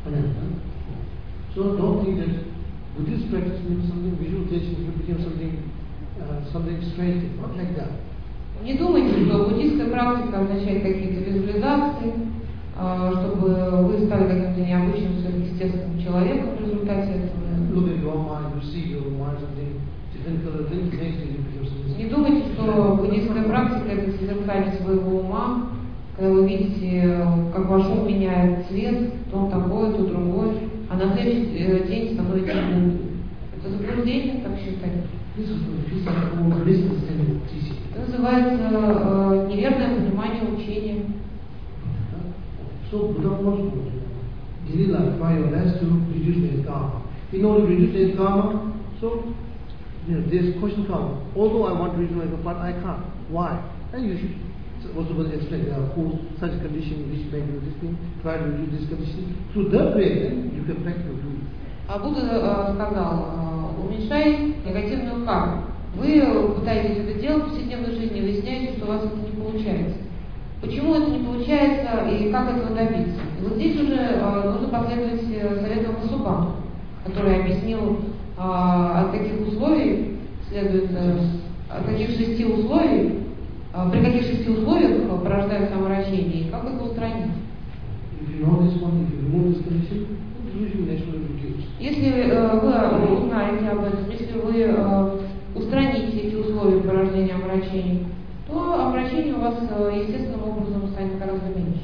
So don't think that Buddhist practice means something visualization, it became something strange, not like that. Не думайте, что буддийская практика означает какие-то визуализации, чтобы вы стали каким-то необычным сверхъестественным человеком в результате этого. Look at your mind, you see your mind something different color, then next thing you become something. Не думайте, что буддийская практика это созерцание своего ума, когда вы видите, как ваш ум меняет цвет, то такой, то другой, а на следующий день становится Буддой. Это заблуждение, так считать. Это называется неверное понимание учения. So Buddha wants daily life, try your best to reduce the karma. In order to reduce the karma, so this question comes. Although I want to reduce my karma, but I can't. Why? And you should also explain such a condition which may do this thing. Try to reduce this condition. Through that way, then you can practically do it. А Будда сказал: уменьшай негативную карму. Вы пытаетесь это делать в повседневной жизни, выясняете, что у вас это не получается. Почему это не получается и как этого добиться? И вот здесь уже нужно последовать советам Васубхана, который объяснил, от каких условий следует, от каких 6 условий, при каких 6 условиях порождают самовращение и как это устранить. Если вы узнаете об этом, если вы устраните эти условия порождения омрачений, то омрачение у вас естественным образом станет гораздо меньше.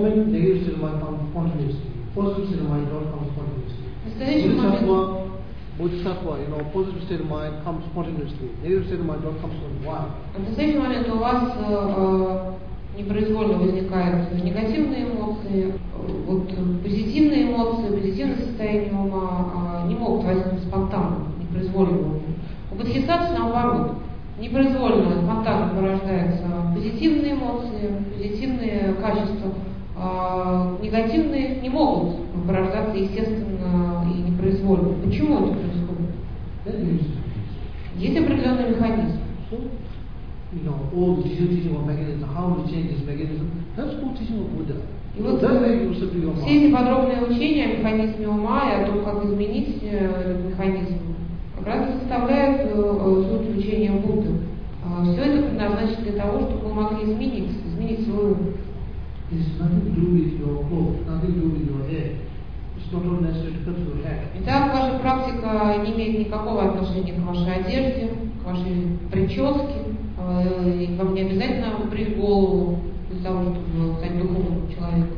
В настоящий момент bodhisattva, positive state of mind comes spontaneously. Negative state of mind don't come from why. В настоящий момент у вас непроизвольно возникают негативные эмоции, вот позитивные эмоции, позитивное состояние ума не могут возникнуть спонтанно, непроизвольно. У бодхисаттвы наоборот, непроизвольно, спонтанно порождаются позитивные эмоции, позитивные качества, негативные не могут порождаться естественно и непроизвольно. Почему это происходит? Есть определенный механизм. All the teaching of mechanism, how to change this mechanism, that's all teaching of Buddha. И вот все эти подробные учения о механизме ума и о том, как изменить этот механизм, как раз составляют суть учения Будды. Все это предназначено для того, чтобы вы могли изменить свой ум. It's nothing to do with your clothes, nothing to do with your hair. It's not all necessary to cut your hair. Итак, ваша практика не имеет никакого отношения к вашей одежде, к вашей прическе. И вам не обязательно брить голову для того, чтобы стать духовным человеком.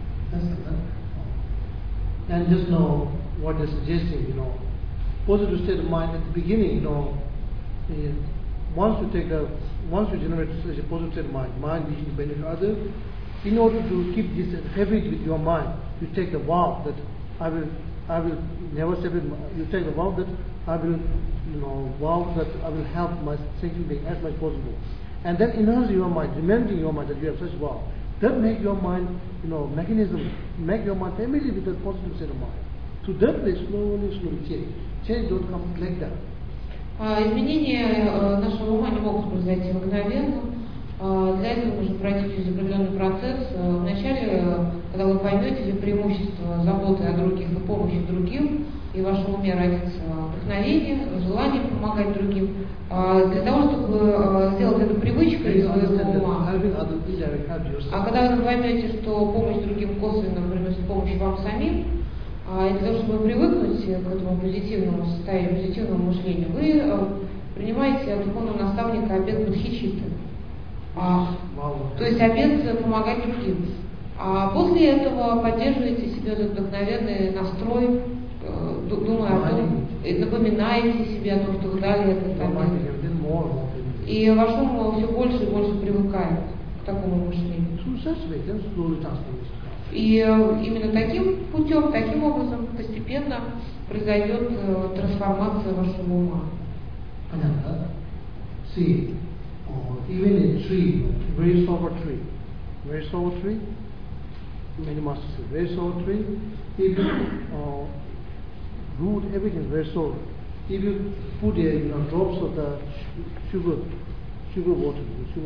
And just know what they're suggesting, positive state of mind at the beginning, once you generate such a positive state of mind which is benefit others, in order to keep this habit with your mind, you take the vow that I will never separate. You take the vow that I will, vow that I will help my thinking being as much as possible, and then enhance your mind, remembering your mind that you have such vow. That make your mind, mechanism, make your mind familiar with that positive state of mind. So that way, slowly change. Change don't come like that. Изменения нашего ума не могут произойти мгновенно. Для этого нужно пройти через определенный процесс. Вначале, когда вы поймете все преимущества заботы о других и помощи другим, и в вашем уме родится вдохновение, желание помогать другим, для того, чтобы сделать это привычкой своего ума. А когда вы поймете, что помощь другим косвенно приносит помощь вам самим, и для того, чтобы привыкнуть к этому позитивному состоянию, позитивному мышлению, вы принимаете от духовного наставника обет бодхичитты. То есть обет помогать другим. А после этого поддерживаете себе этот вдохновенный настрой, думая о том, напоминаете себе о том, что вы дали этот обет. И ваш ум все больше и больше привыкает к такому мышлению. И именно таким путем, таким образом постепенно произойдет трансформация вашего ума. Even a tree, very sober tree, many masters say, very sober tree, if you root, everything is very sober. If you put drops of the sugar water,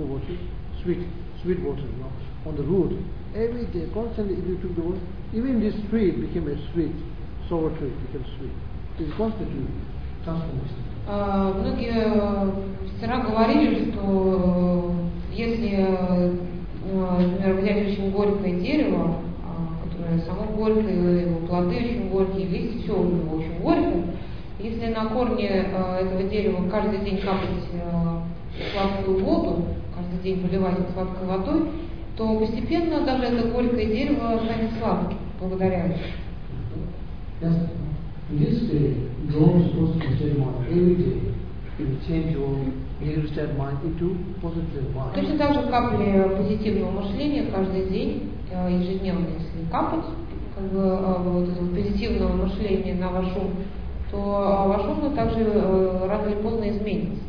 sweet water, on the root, every day, constantly, if you took the water, even this tree became a sweet, sour tree, became sweet. It's constantly transformation. Многие мастера говорили, что если, например, взять очень горькое дерево, которое само горькое, его плоды очень горькие, листья, все у него очень горькое, если на корне этого дерева каждый день капать сладкую воду, каждый день поливать их сладкой водой, то постепенно даже это горькое дерево станет сладким, благодаря этому. This way, drops positive state of mind every day. You change your negative state of mind into positive state of mind. Точно так же капли позитивного мышления каждый день, ежедневно, если капать, вот этого позитивного мышления на ваш ум, то ваш ум также рано или поздно изменится.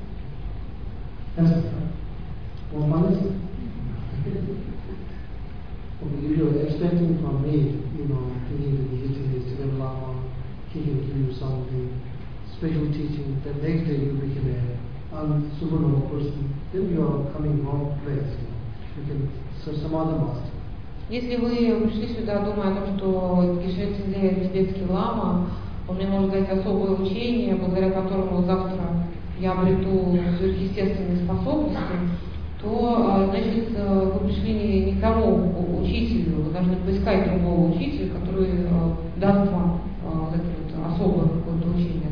If you're expecting from me, thinking that the Lama teaching to you something, special teaching, the next day you become a super normal person, then you are coming wrong place. You can serve some other master. Если вы пришли сюда, думая о том, что Геше Цзиньле, тибетский лама, он мне может дать особое учение, благодаря которому завтра я обрету сверхъестественные способности, то, значит, вы пришли не к тому учителю, вы должны поискать другого учителя, который даст вам это вот особое какое-то учение.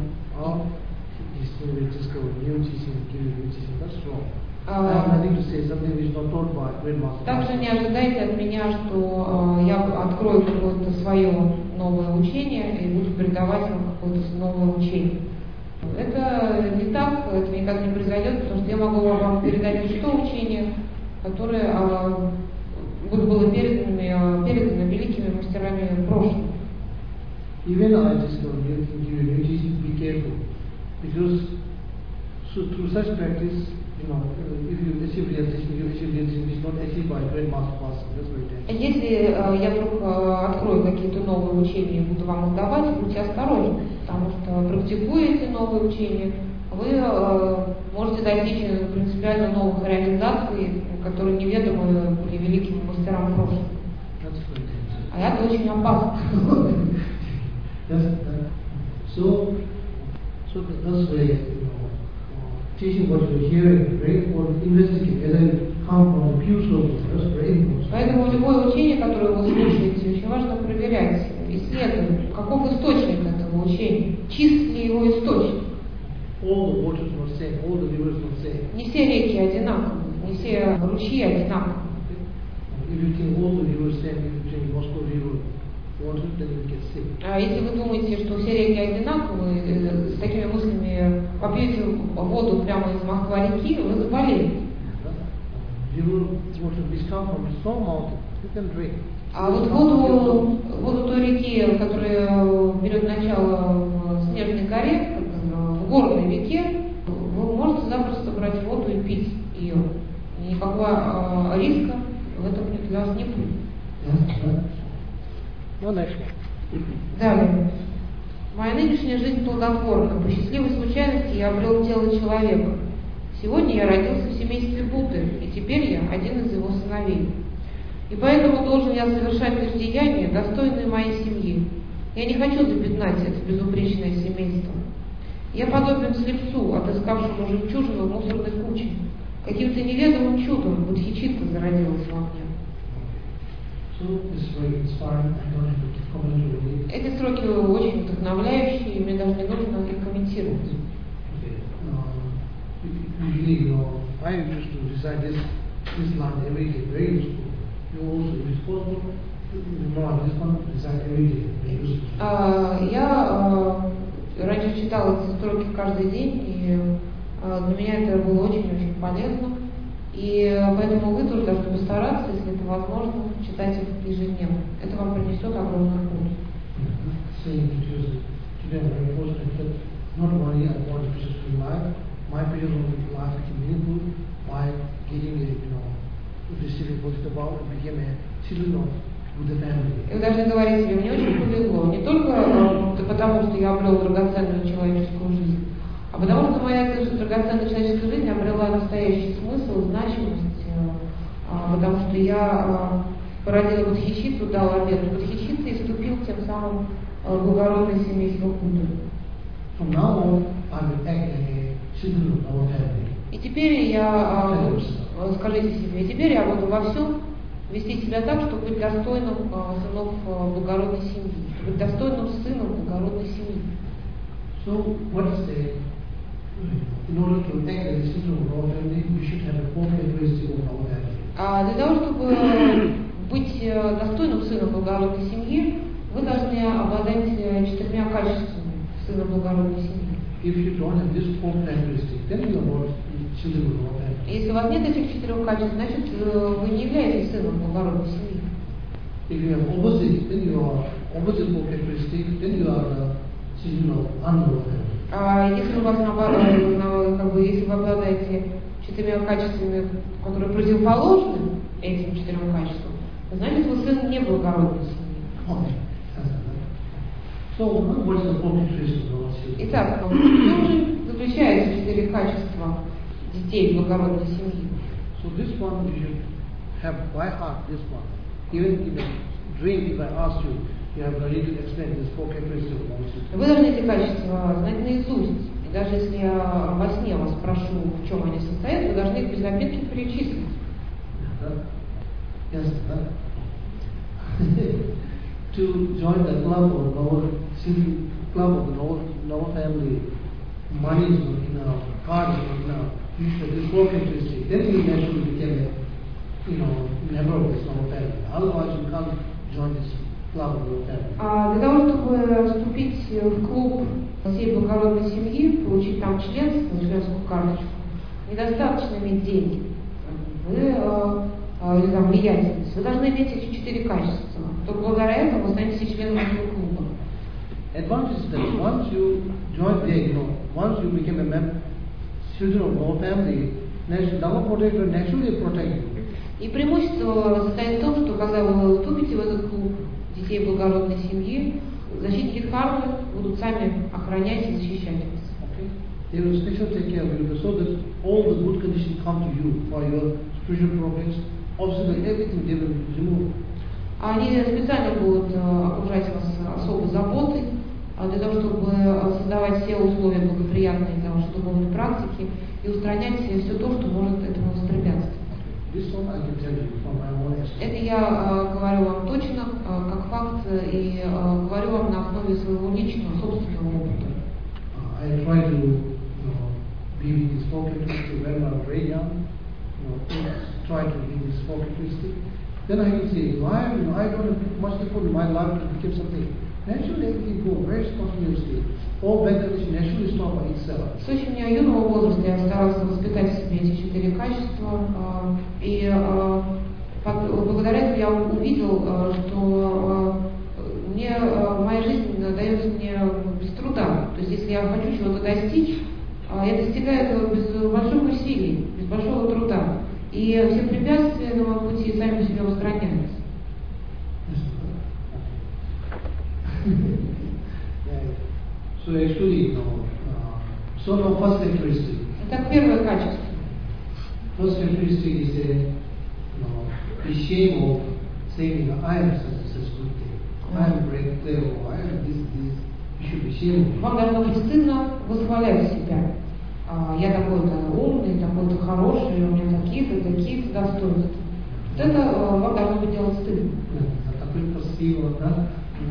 Также не ожидайте от меня, что я открою какое-то свое новое учение и буду передавать вам какое-то новое учение. Это не так, это никак не произойдет, потому что я могу вам передать лишь то учение, которое было передано великими мастерами прошлого. Even I discovered new teaching, be careful, because through such practice, if you achieve realization, is not achieved by great master person. That's very dangerous. Если я вдруг открою какие-то новые учения и буду вам их давать, будьте осторожны, потому что практикуя эти новые учения, вы можете достичь принципиально новых реализаций, которые неведомы были великим мастерам прошлого. А это очень опасно. So that's why teaching what you hear is very important. Investigate whether it comes from the pure source. That's very important. Поэтому любое учение, которое вы слушаете, очень важно проверять, исследовать, каков источник этого учения, чист ли его источник. All the waters not same, all the rivers not same. Не все реки одинаковые, не все ручьи одинаковые. If you think all the rivers same, if you drink Moscow river water, then you get sick. А если вы думаете, что все реки одинаковые, с такими мыслями попьете воду прямо из Москва-реки, вы заболеете. River water which come from a small mountain, you can drink. А вот воду той реки, которая берет начало в Снежной горе, в горной реке, вы можете запросто брать воду и пить ее. И никакого риска в этом для вас не будет. Далее. Моя нынешняя жизнь плодотворна. По счастливой случайности я обрел тело человека. Сегодня я родился в семействе Будды, и теперь я один из его сыновей. И поэтому должен я совершать лишь деяния, достойные моей семьи. Я не хочу запятнать это безупречное семейство. Я подобен слепцу, отыскавшему жемчужину в мусорной куче. Каким-то неведомым чудом Бодхичитта зародилась во мне. Эти строки очень вдохновляющие, и мне даже не нужно их комментировать. I used to recite this line every day, very useful. You also, if it's possible, this one, recite every day, very useful. Я раньше читала эти строки каждый день, и для меня это было очень-очень полезно. И поэтому вы тоже должны постараться, если это возможно, читать их ежедневно. Это вам принесет огромную пользу. My period of life became meaningful by getting receiving Bodhisattva and became a children of Buddha family. И вы должны говорить себе, мне очень повезло, не только потому, что я обрел драгоценную человеческую жизнь, а потому что моя драгоценная человеческая жизнь обрела настоящий смысл, значимость, потому что я породила Бодхичитту, дал обет Бодхичитты и вступил тем самым в благородное семейство Будды. From now on, I will act like a children of our family. И теперь я, скажите себе, теперь я буду во всем вести себя так, чтобы быть достойным сынов благородной семьи, чтобы быть достойным сыном благородной семьи. So, what's the, in order to act as a children of our family, we should have a four characteristics of our family. Для того, чтобы быть достойным сыном благородной семьи, вы должны обладать 4 качествами сына благородной семьи. If you don't have this four characteristics, then you are not children of our family. Если у вас нет этих 4 качеств, значит вы не являетесь сыном благородной семьи. If you have opposite, then you are opposite four characteristics, then you are children of unknown family. Если у вас если вы обладаете 4 качествами, которые противоположны этим 4 качествам, значит вы сын неблагородной семьи. So, what is the four characteristics of our children? Итак, в чем же заключаются 4 качества детей благородной семьи? So this one you should have by heart, this one. Even in a dream, if I ask you, you have ready to explain this four characteristics of our children. Вы должны эти качества знать наизусть. И даже если я во сне вас спрошу, в чем они состоят, вы должны их без запинки перечислить. Yes, to join the club of our club of the noble family, money is not enough, cars is not enough. You should have this four characteristics. Then you naturally become a member of this noble family. Otherwise, you can't join this club of your family. Для того, чтобы вступить в клуб всей благородной семьи, получить там членство, членскую карточку, недостаточно иметь деньги. Вы или там влиятельность. Вы должны иметь эти 4 качества. Только благодаря этому вы станете членом этого клуба. Advantage is that once you join there, once you become a member, children of no family, Dharma protector naturally protect you. И преимущество состоит в том, что когда вы вступите в этот клуб детей благородной семьи, защитники дхармы будут сами охранять и защищать вас. Okay? They will specially take care of you so that all the good conditions come to you for your spiritual progress. Obviously, everything they will remove. Они специально будут окружать вас особой заботой, для того, чтобы создавать все условия благоприятные для вашей духовной практики и устранять все то, что может этому воспрепятствовать. Это я говорю вам точно, как факт, и говорю вам на основе своего личного, собственного опыта. I try to be with this focus when I'm very young. Try to be this focusistic. Then I can say, I don't have much effort in my life to become something. Naturally, everything goes very spontaneously. All bad conditions naturally stop by itself. С очень юного возраста я старался воспитать в себе эти 4 качества, и благодаря этому я увидел, что моя жизнь дается мне без труда. То есть, если я хочу чего-то достичь, я достигаю этого без больших усилий, без большого труда. И все препятствия на моем пути сами по себе устраняются. So actually, so now first characteristic. Итак, первое качество. First characteristic is the shame of saying, I am such a good thing. I am great there, or I am this. You should be ashamed. Вам должно быть стыдно восхвалять себя. Я такой-то умный, такой-то хороший, у меня такие-то достоинства. Вот это вам должно быть делать стыдно. Такой красивый, да?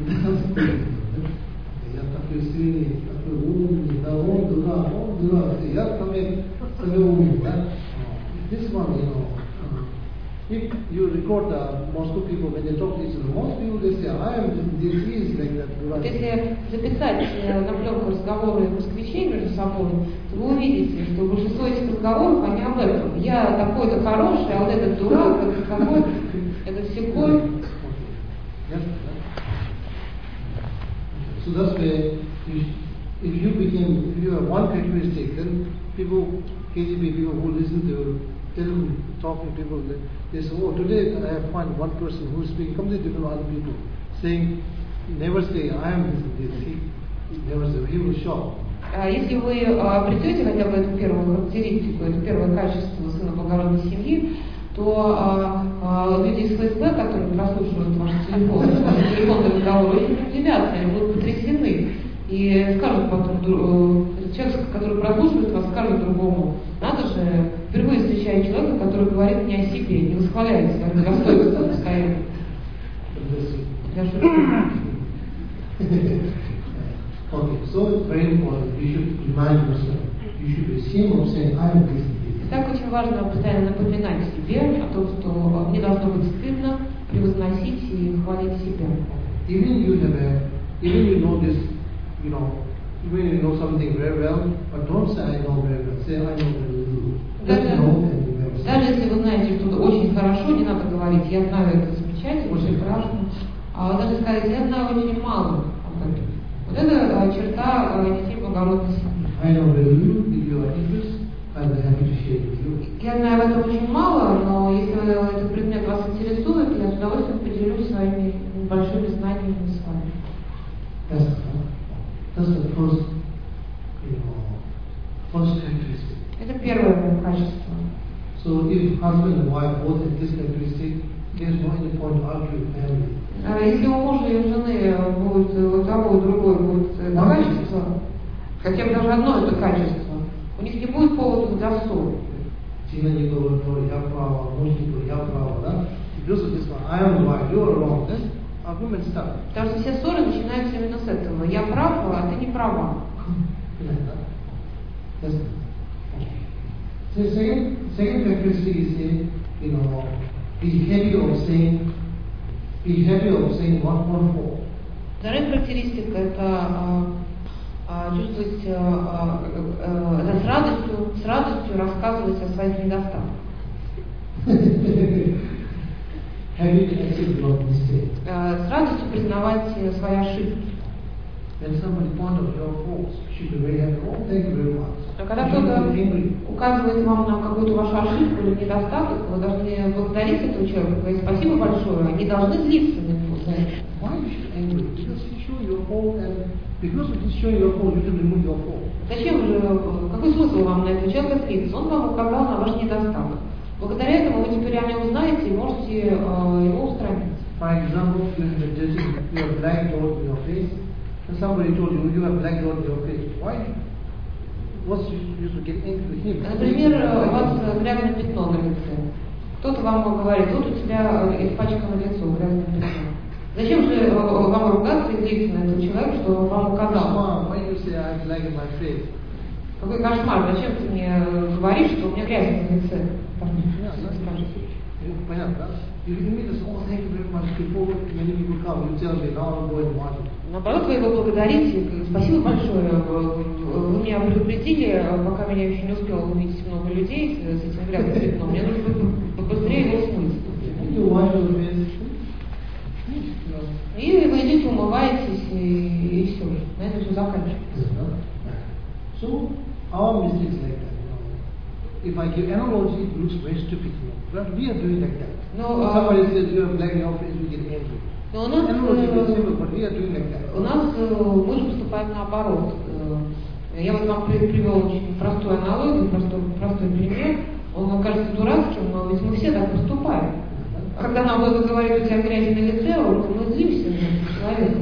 Я такой сильный, такой умный, да, он дурак, я сами умный, да? This one, if you record most of people when they talk to each other, most people they say, I am this is like that. Вот если записать на пленку разговоры москвичей между собой, то вы увидите, что большинство этих разговоров, они об этом. Я такой-то хороший, а вот этот дурак, этот такой, этот всякой. So that's why if you have one characteristic, then people, KGB people who listen to Telugu talking people, they say, oh, today I have found one person who is speaking completely different from other people, saying, never say, I am this. He never say, he will shock. Если вы обретете хотя бы эту первую характеристику, это первое качество сына благородной семьи, то люди из ФСБ, которые прослушивают ваши телефонные разговоры, очень удивятся, они будут потрясены. И скажут потом, человек, который прослушивает вас, скажет другому, надо же, впервые встречаю человека, который говорит не о себе, не восхваляет своим достоинством постоянно. Okay, so it's very important. You should remind yourself. You should be ashamed of saying, I am this. Так очень важно постоянно напоминать себе о том, что мне должно быть стыдно превозносить и хвалить себя. Even you know this, even you know something very well, but don't say I know very well. Say I know very little. Just know and remember. Даже если вы знаете что-то очень хорошо, не надо говорить, я знаю это замечательно, очень хорошо. А даже сказать, я знаю очень мало об этом. Вот это черта детей благородной семьи. I know very little. If you are interested, I will be happy to share with you. Я знаю об этом очень мало, но если этот предмет вас интересует, я с удовольствием поделюсь своими небольшими знаниями с вами. That's the first characteristic. Это первое качество. So if husband and wife both have this characteristic, there's no any point to argue with family. Если у мужа и у жены будет у того и другой будет это качество, хотя бы даже одно это качество, у них не будет повода для ссоры. Жена не говорит, я права, муж не говорит, я права, да? Because of this one, I am right, you are wrong. Then argument starts. Потому что все ссоры начинаются именно с этого. Я прав, а ты не права. So second characteristic is be happy of saying Be happy of saying wonderful. Вторая характеристика – это чувствовать, это с радостью рассказывать о своих недостатках. Happy to accept your mistake. С радостью признавать свои ошибки. When somebody point out your faults, you should be very happy. Oh, thank you very much. Когда You should кто-то be angry. указывает вам на какую-то вашу ошибку или недостаток, вы должны благодарить этого человека, говорить спасибо большое, не должны злиться на него за это. Why you should be angry? Because he show your fault, and because of this showing your fault, you should remove your fault. Зачем же, какой смысл вам на этого человека злиться? Он вам указал на ваш недостаток. Благодаря этому вы теперь о нем знаете и можете его устранить. For example, you have black dot in your face, and somebody told you you have black dot in your face. Why? What's you should get angry with him? Например, у вас грязное пятно на лице. Кто-то вам говорит, вот у тебя испачкано лицо, грязное пятно. Зачем же вам ругаться и злиться на этого человека, что он вам указал? Why you say I have black in my face? Какой кошмар, зачем ты мне говоришь, что у меня грязь на лице? Понятно, да? You immediately say, oh, thank you very much. Before many people come, you tell me, now I'll go and watch it. Наоборот, вы его благодарите, спасибо большое, вы меня предупредили, пока меня еще не успело увидеть много людей с этим грязным пятном, мне нужно побыстрее его смыть. You wash your face. И вы идете, умываетесь, и все, на этом все заканчивается. So, our mistakes like that. If I give analogy, it looks very stupid. But we are doing like that. No, somebody says you have black in your face, we get angry. Но у нас, Analogy is simple, but we are doing like that. у нас мы же поступаем наоборот. Я вот вам привел очень простую аналогию, простой пример. Он кажется дурацким, но ведь мы все так поступаем. Когда нам кто-то говорит, у тебя грязь на лице, мы злимся на этого человека.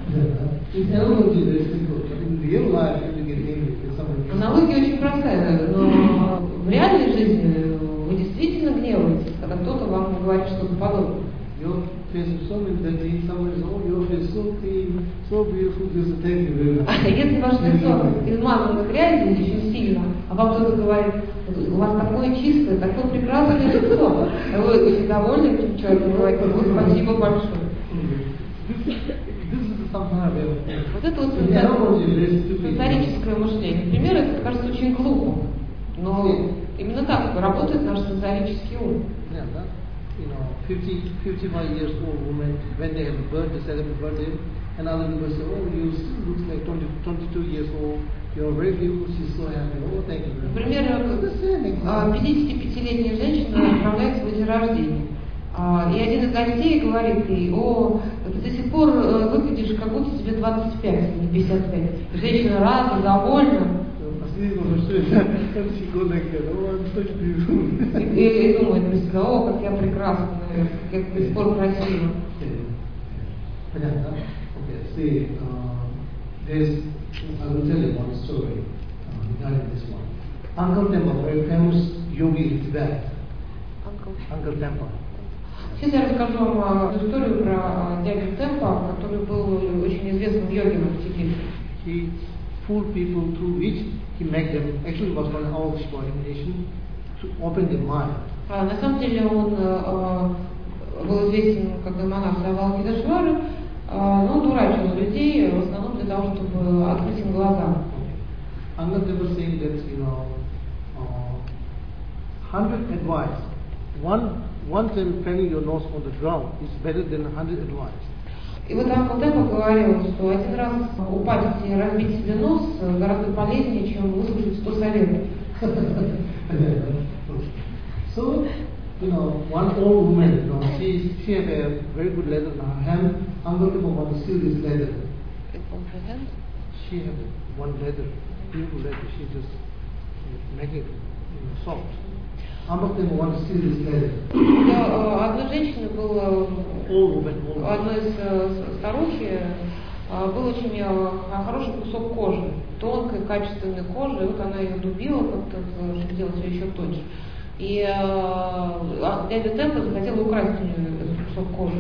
Аналогия очень простая, но в реальной жизни вы действительно гневаетесь, когда кто-то вам говорит что-то подобное. Если ваше лицо измазано грязью очень сильно, а вам кто-то говорит, у вас такое чистое, такое прекрасное лицо, вы очень довольны этим человеком, говорите, спасибо большое. Вот это вот сенсорическое мышление. Например, это кажется очень глупо, но именно так работает наш сенсорический ум. 55 years old woman, when they have a birthday, celebrate birthday, and other people say, oh, you still look like 22 years old, you're very beautiful, she's so happy, oh, thank you very much. Например, 55-летняя женщина отправляет свой день рождения. И один из гостей говорит ей, о, ты до сих пор выглядишь, как будто тебе 25, а не 55. И женщина рада, довольна. И думает про себя, о, как я прекрасна, как я до сих пор красива. Понятно? See, I will tell you one story regarding this one. Uncle Tempa, very famous yogi in Tibet. Uncle Tempa. Сейчас я расскажу вам историю про дядю Темпа, который был очень известным йогином в Тибете. He fooled people through which he made them, actually was one of exploitation, to open their mind. На самом деле он был известен как монах Авалокитешвары, но он дурачил людей в основном для того, чтобы открыть им глаза. Uncle Tempa saying that, 100 advice, one time planting your nose on the ground is better than 100 advice. И вот Uncle Tempa говорил, что один раз упасть и разбить себе нос гораздо полезнее, чем выслушать 100 советов. So, one old woman, she had a very good leather in her hand. Uncle Tempa wanted to steal this leather. On her hand? She had one leather, beautiful leather. She just making it soft. Uncle Tempa wanted to steal this leather. Одной женщине было, одной из старухи был очень хороший кусок кожи, тонкой, качественной кожи, и вот она ее дубила как-то, чтобы сделать ее еще тоньше. И дядя Темпа захотел украсть у нее этот кусок кожи.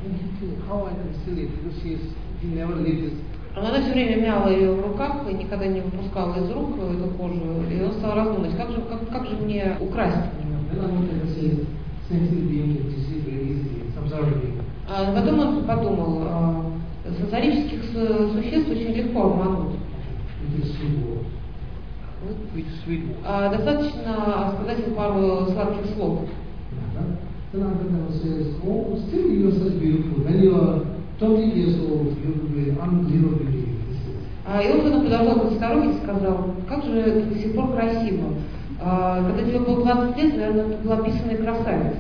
Она все время мяла ее в руках и никогда не выпускала из рук эту кожу. И он стал раздумать, как же мне украсть у нее. Потом он подумал, социалистических существ очень легко обмануть. With a sweet word. With sweet word. Достаточно сказать им пару сладких слов. Then Advaita says, oh, still you are such beautiful. When you are 20 years old, you will be unbelievably. И он потом подошел к старухе и сказал, как же ты до сих пор красива. Когда тебе было 20 лет, наверное, ты была писаная красавица.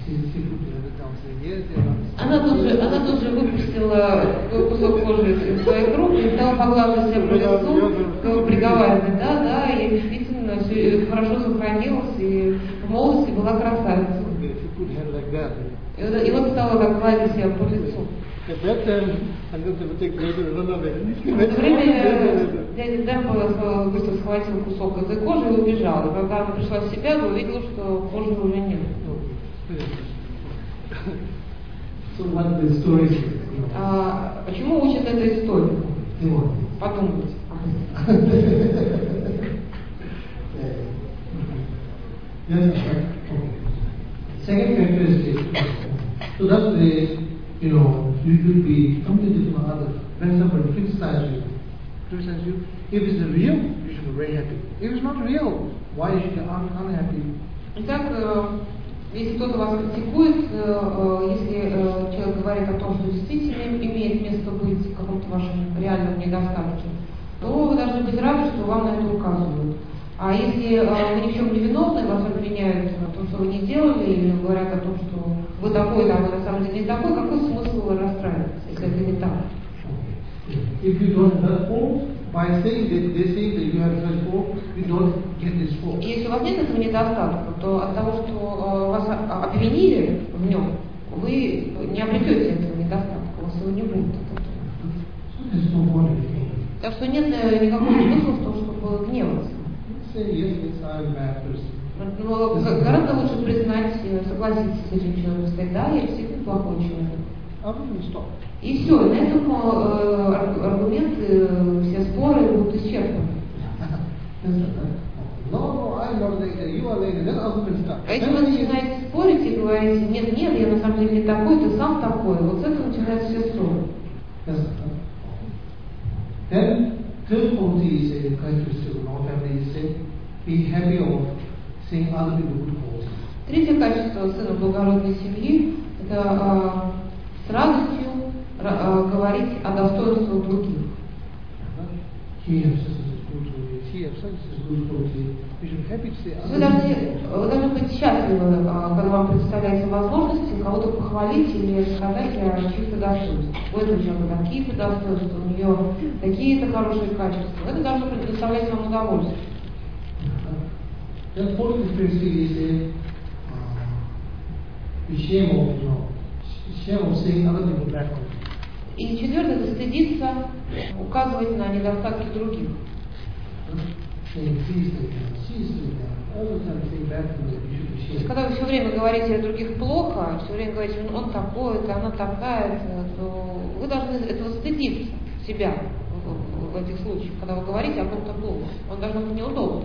Она тут же выпустила кусок кожи из своих рук и стала поглаживать себя по лицу, приговаривая, да, я действительно все хорошо сохранилась, и в молодости была красавица. И вот стала так гладить себя по лицу. В это время дядя Демпо быстро схватил кусок этой кожи и убежал. И когда она пришла в себя, то увидела, что кожи уже нет. Почему учат эту историю? Подумайте. Second characteristic. So that's the way, you will be completely from others. When somebody criticizes you, if it's real, you should be very happy. If it's not real, why you should be unhappy? Итак, если кто-то вас критикует, если человек говорит о том, что действительно имеет место быть в каком-то вашем реальном недостатке, то вы должны быть рады, что вам на это указывают. А если вы ни в чем не виновны, вас обвиняют в том, что вы не делали, или говорят о том, что вы такой, а вы на самом деле не такой, какой смысл расстраиваться, если это не так? If you don't have fault, by saying that they say that you have such fault, you don't get this fault. Если у вас нет этого недостатка, то от того, что вас обвинили в нем, вы не обретете этого недостатка, у вас его не будет от этого. Так что нет никакого смысла в том, чтобы гневаться. Но гораздо лучше признать, согласиться с этим человеком, сказать, да, я действительно плохой человек. И все, на этом аргументы, все споры будут исчерпаны. А если вы начинаете спорить и говорите, нет, я на самом деле не такой, ты сам такой, вот с этого начинаются все ссоры. Then, third quality is a characteristic of our family is be happy of seeing other people good qualities. Третье качество сына благородной семьи – это с радостью говорить о достоинствах других. Вы должны быть счастливы, когда вам представляется возможность кого-то похвалить или сказать о чьих-то достоинствах. У этого человека такие-то достоинства, у нее такие-то хорошие качества. Это должно предоставлять вам удовольствие. И четвертое – это стыдиться, указывать на недостатки других. Когда вы все время говорите о других плохо, все время говорите, он такой, она такая, то вы должны этого стыдиться, себя в этих случаях, когда вы говорите о ком-то плохо. Он должно быть неудобно.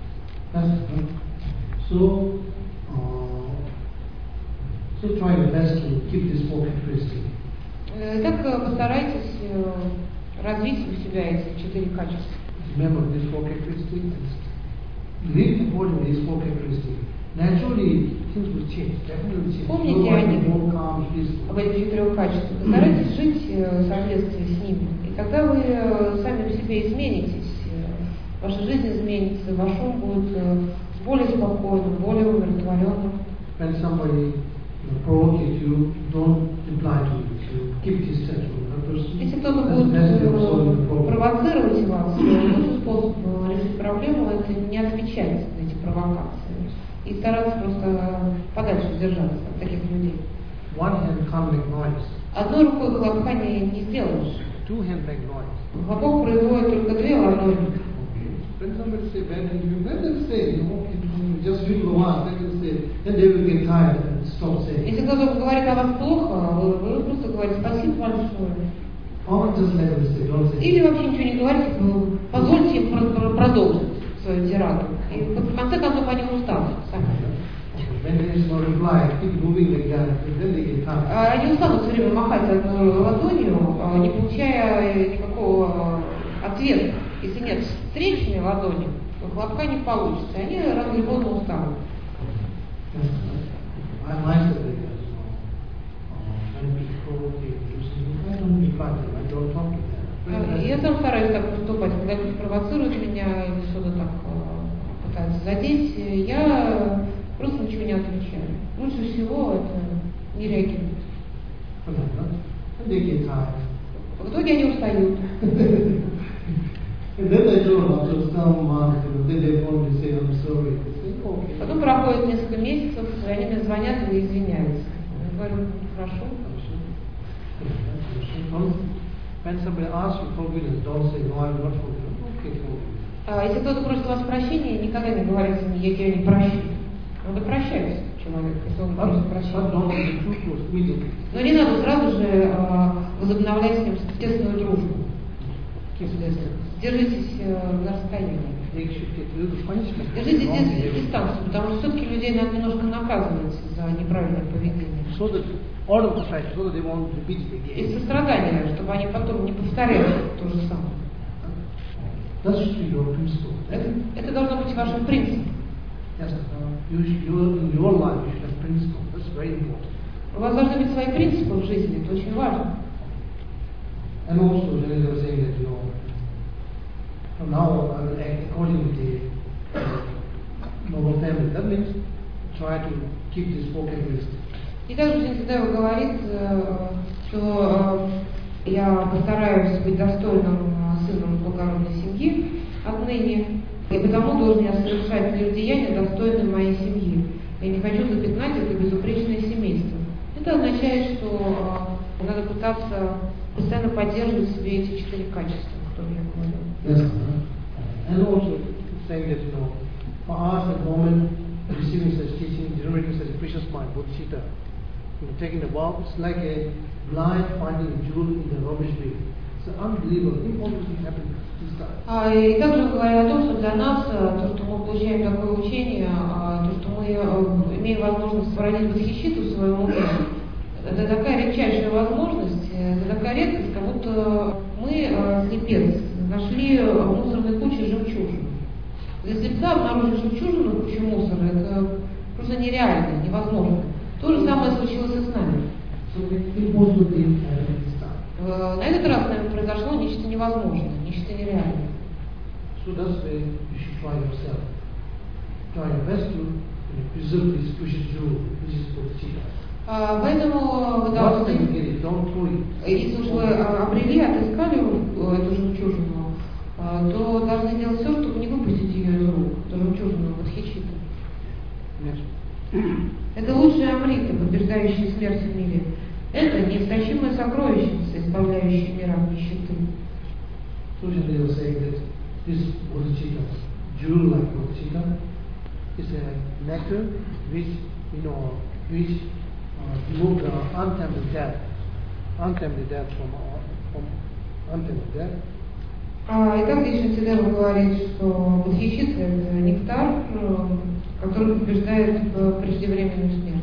So try your best to keep this four characteristics. Так постарайтесь развить у себя эти 4 качества. Remember these four characteristics. Live according to these four characteristics. Naturally, things will change. Definitely change. Помните о них, об этих 4 качествах. Постарайтесь жить в соответствии с ними. И тогда вы сами в себе изменитесь. Ваша жизнь изменится, ваш ум будет более спокойным, более умиротворенным. When somebody provocates you, don't reply to it. Keep distance from that person. Если кто-то будет провоцировать вас, лучший способ решить проблему – это не отвечать на эти провокации и стараться просто подальше держаться от таких людей. One hand can't make noise. Одной рукой хлопкания не сделаешь. Two hand make noise. Хлопок производит только 2 ладони. When somebody say bad things to you, let them say, just read the one, let them say, then they will get tired and stop saying. Если кто-то говорит о вас плохо, вы просто говорите спасибо большое. Or just let them say, don't say. Или вообще ничего не говорите, позвольте им продолжить свою тираду. И в конце концов они устанут сами. When they there is no reply, keep moving like that, then they get tired. Они устанут все время махать одной ладонью, не получая никакого ответа. Если нет встречной ладони, то хлопка не получится. Они рано или поздно устанут. I myself, when people do something, I don't reply to them, I don't talk to them. Я сам стараюсь так поступать, когда кто-то провоцирует меня или что-то так пытается задеть, я просто ничего не отвечаю. Лучше всего это не реагировать. They get tired. В итоге они устают. And then I told them after some months, then they phone me say, I'm sorry. They say, okay. Потом проходит несколько месяцев, и они мне звонят и извиняются. Я говорю, хорошо. When somebody asks you forgiveness, don't say, no, I'm not forgiven. Okay, forgive. Если кто-то просит у вас прощения, никогда не говорите, я тебя не прощу. Надо прощать человека, если он просит прощения. Но не надо сразу же возобновлять с ним тесную дружбу. Держитесь на расстоянии. Держите дистанцию, потому что все-таки людей надо немножко наказывать за неправильное поведение. Из сострадания, чтобы они потом не повторяли то же самое. Это должно быть вашим принципом. У вас должны быть свои принципы в жизни, это очень важно. And also, they were saying that, from now on I will act according to the normal family. That means try to keep this spoken wisdom. И также Синсидева говорит, что я постараюсь быть достойным сыном благородной семьи отныне, и потому должен я совершать мир деяния, достойным моей семьи. Я не хочу запятнать это безупречное семейство. Это означает, что надо пытаться постоянно поддерживать в себе эти 4 качества, которые я говорил. Yes, and also saying that, for us at the moment, receiving such teaching, generating such a precious mind, bodhicitta, taking a vow, it's like a blind finding a jewel in the rubbish bin. It's unbelievable, impossible thing happened this time. И также говоря о том, что для нас то, что мы получаем такое учение, то, что мы имеем возможность породить восхищиту в своем уме, это такая редчайшая возможность, это такая редкость, как будто мы, слепец, нашли в мусорной куче жемчужину. Для слепца обнаружить жемчужину в куче мусора, это просто нереально, невозможно. То же самое случилось и с нами. На этот раз, наверное, произошло нечто невозможное, нечто нереальное. So that's why you should try yourself. Try your best to preserve this precious jewel, which is bodhicitta. Поэтому вы должны, если уж вы обрели, отыскали эту жемчужину, то должны делать все, чтобы не выпустить ее из рук, эту жемчужину бодхичитты. Это лучшая амрита, побеждающая смерть в мире. Это неистощимая сокровищница, избавляющая мир от нищеты. They were saying that this bodhicitta, jewel-like bodhicitta, is a nectar which, which remove the untimely death from untimely death. Итак, здесь Шантидева говорит, что бодхичитта – это нектар, который побеждает преждевременную смерть.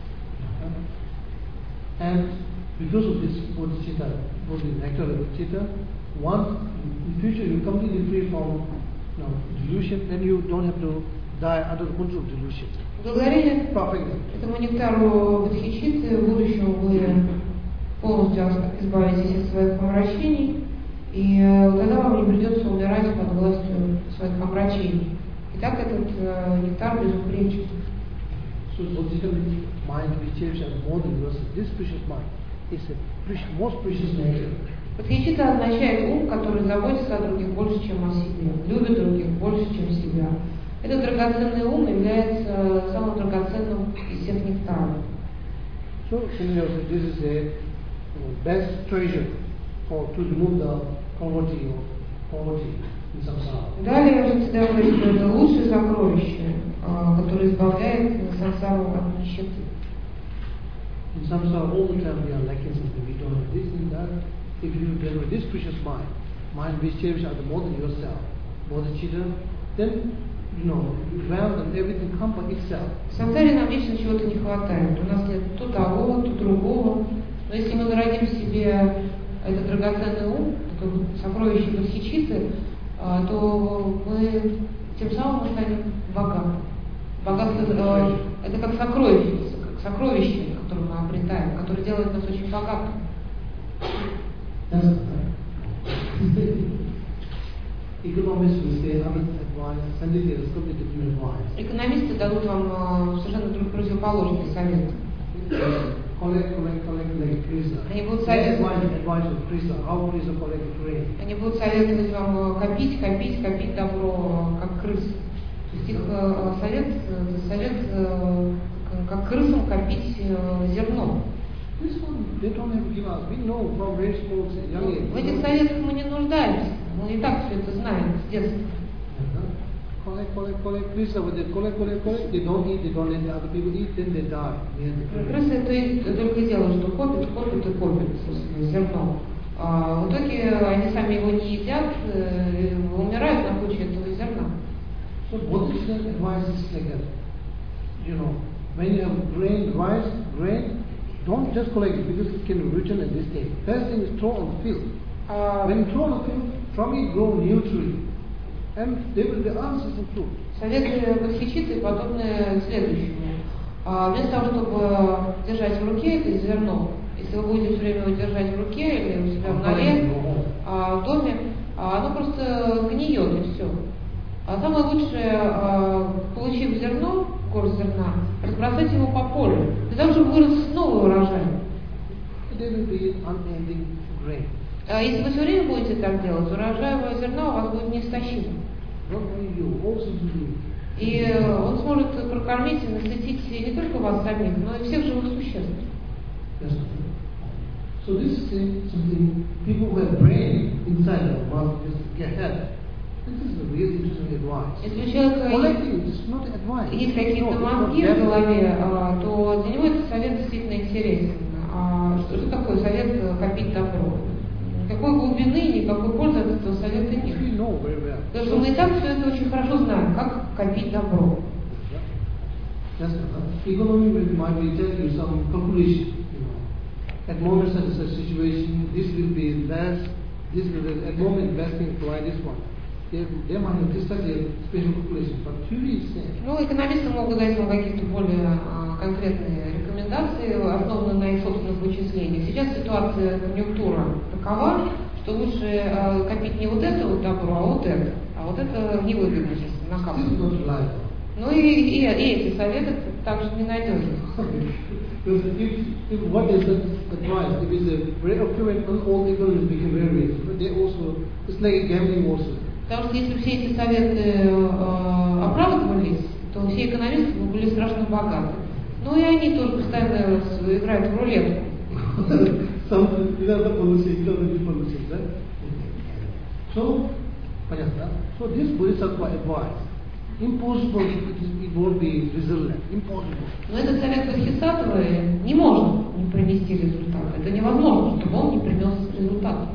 And because of this bodhicitta, both the nectar and bodhicitta, once in future you completely free from delusion, then you don't have to die under the control of delusion. Благодаря этому нектару бодхичитты в будущем вы полностью избавитесь от своих помрачений, и тогда вам не придется умирать под властью своих помрачений. Итак, этот нектар безупречен. So bodhicitta mind which is more than yours, this precious mind is a most precious nature. Бодхичитта означает ум, который заботится о других больше, чем о себе, любит других больше, чем себя. Этот драгоценный ум является самым драгоценным из всех нектаров. So, this is a best treasure to remove the poverty in samsara. Далее он всегда говорит, что это лучшее сокровище, которое избавляет сансару от нищеты. In samsara, all the time we are lacking something. We don't have this and that. If you generate this precious mind which cherishes other more than yourself, bodhicitta, then you wealth and everything come by itself. В сансаре нам вечно чего-то не хватает. У нас нет то того, то другого. Но если мы зародим в себе этот драгоценный ум, как сокровище Бодхичитты, то мы тем самым мы станем богаты. Богатство это как сокровище, которое мы обретаем, которое делает нас очень богатыми. Economists will say honest advice, Sanjay is completely different advice. Экономисты дадут вам совершенно противоположный совет. Collect like Krishna. Они будут They советовать, advise of Krishna, how Krishna collect rain. они будут советовать вам копить добро, как крыс. То есть их совет как крысам копить зерно. This one, they don't have to give us. We know from very small, young age. В этих советах мы не нуждаемся. Мы и так все это знаем с детства. Collect. Krishna, when they collect, they don't eat, they don't let the other people eat, then they die. Крысы это только и делают, что копят зерно. В итоге они сами его не едят, умирают на куче этого зерна. So Buddhist advice is like that. When you have grain, don't just collect it because it can return at this stage. First thing is throw on the field. When you throw on the field, from it grow new tree. And there will be answers and fruit. Советы Бодхичитты подобны следующему. Вместо того, чтобы держать в руке это зерно, если вы будете все время его держать в руке или у себя в норе, в доме, оно просто гниет и все. А самое лучшее, получив зерно, горсть зерна, разбросать его по полю, для того, чтобы вырос новый урожай. Если вы все время будете так делать, урожаевое зерно у вас будет неистощимо. И он сможет прокормить и насытить не только вас самих, но и всех живых существ. So this is something people who have brain inside them want to get help. This is a real interesting advice. Если у человека есть какие-то мозги в голове, то для него этот совет действительно интересен. Что такое совет копить добро? Никакой глубины, никакой пользы от этого совета нет. Потому что мы и так все это очень хорошо знаем, как копить добро. Economy might be telling you some calculation. At moment such a situation, this will be less. This will be at moment best thing to buy this one. They might have just such a special calculation, but theory is same. Ну, экономисты могут дать вам какие-то более конкретные рекомендации, основанные на их собственных вычислениях. Сейчас ситуация, конъюнктура такова, что лучше копить не вот это вот добро, а вот это. А вот это невыгодно сейчас накапливать. Ну и эти советы также не надежны. If what is the advice? If it's a very accurate, all economists become very rich, but they also, it's like a gambling also. Потому что если все эти советы оправдывались, то все экономисты были страшно богаты. Ну и они тоже постоянно играют в рулетку. So, понятно? So this Bodhisattva advice, impossible, it won't be resilient, impossible. Но этот совет Бодхисаттвы не может не принести результат. Это невозможно, чтобы он не принес результат.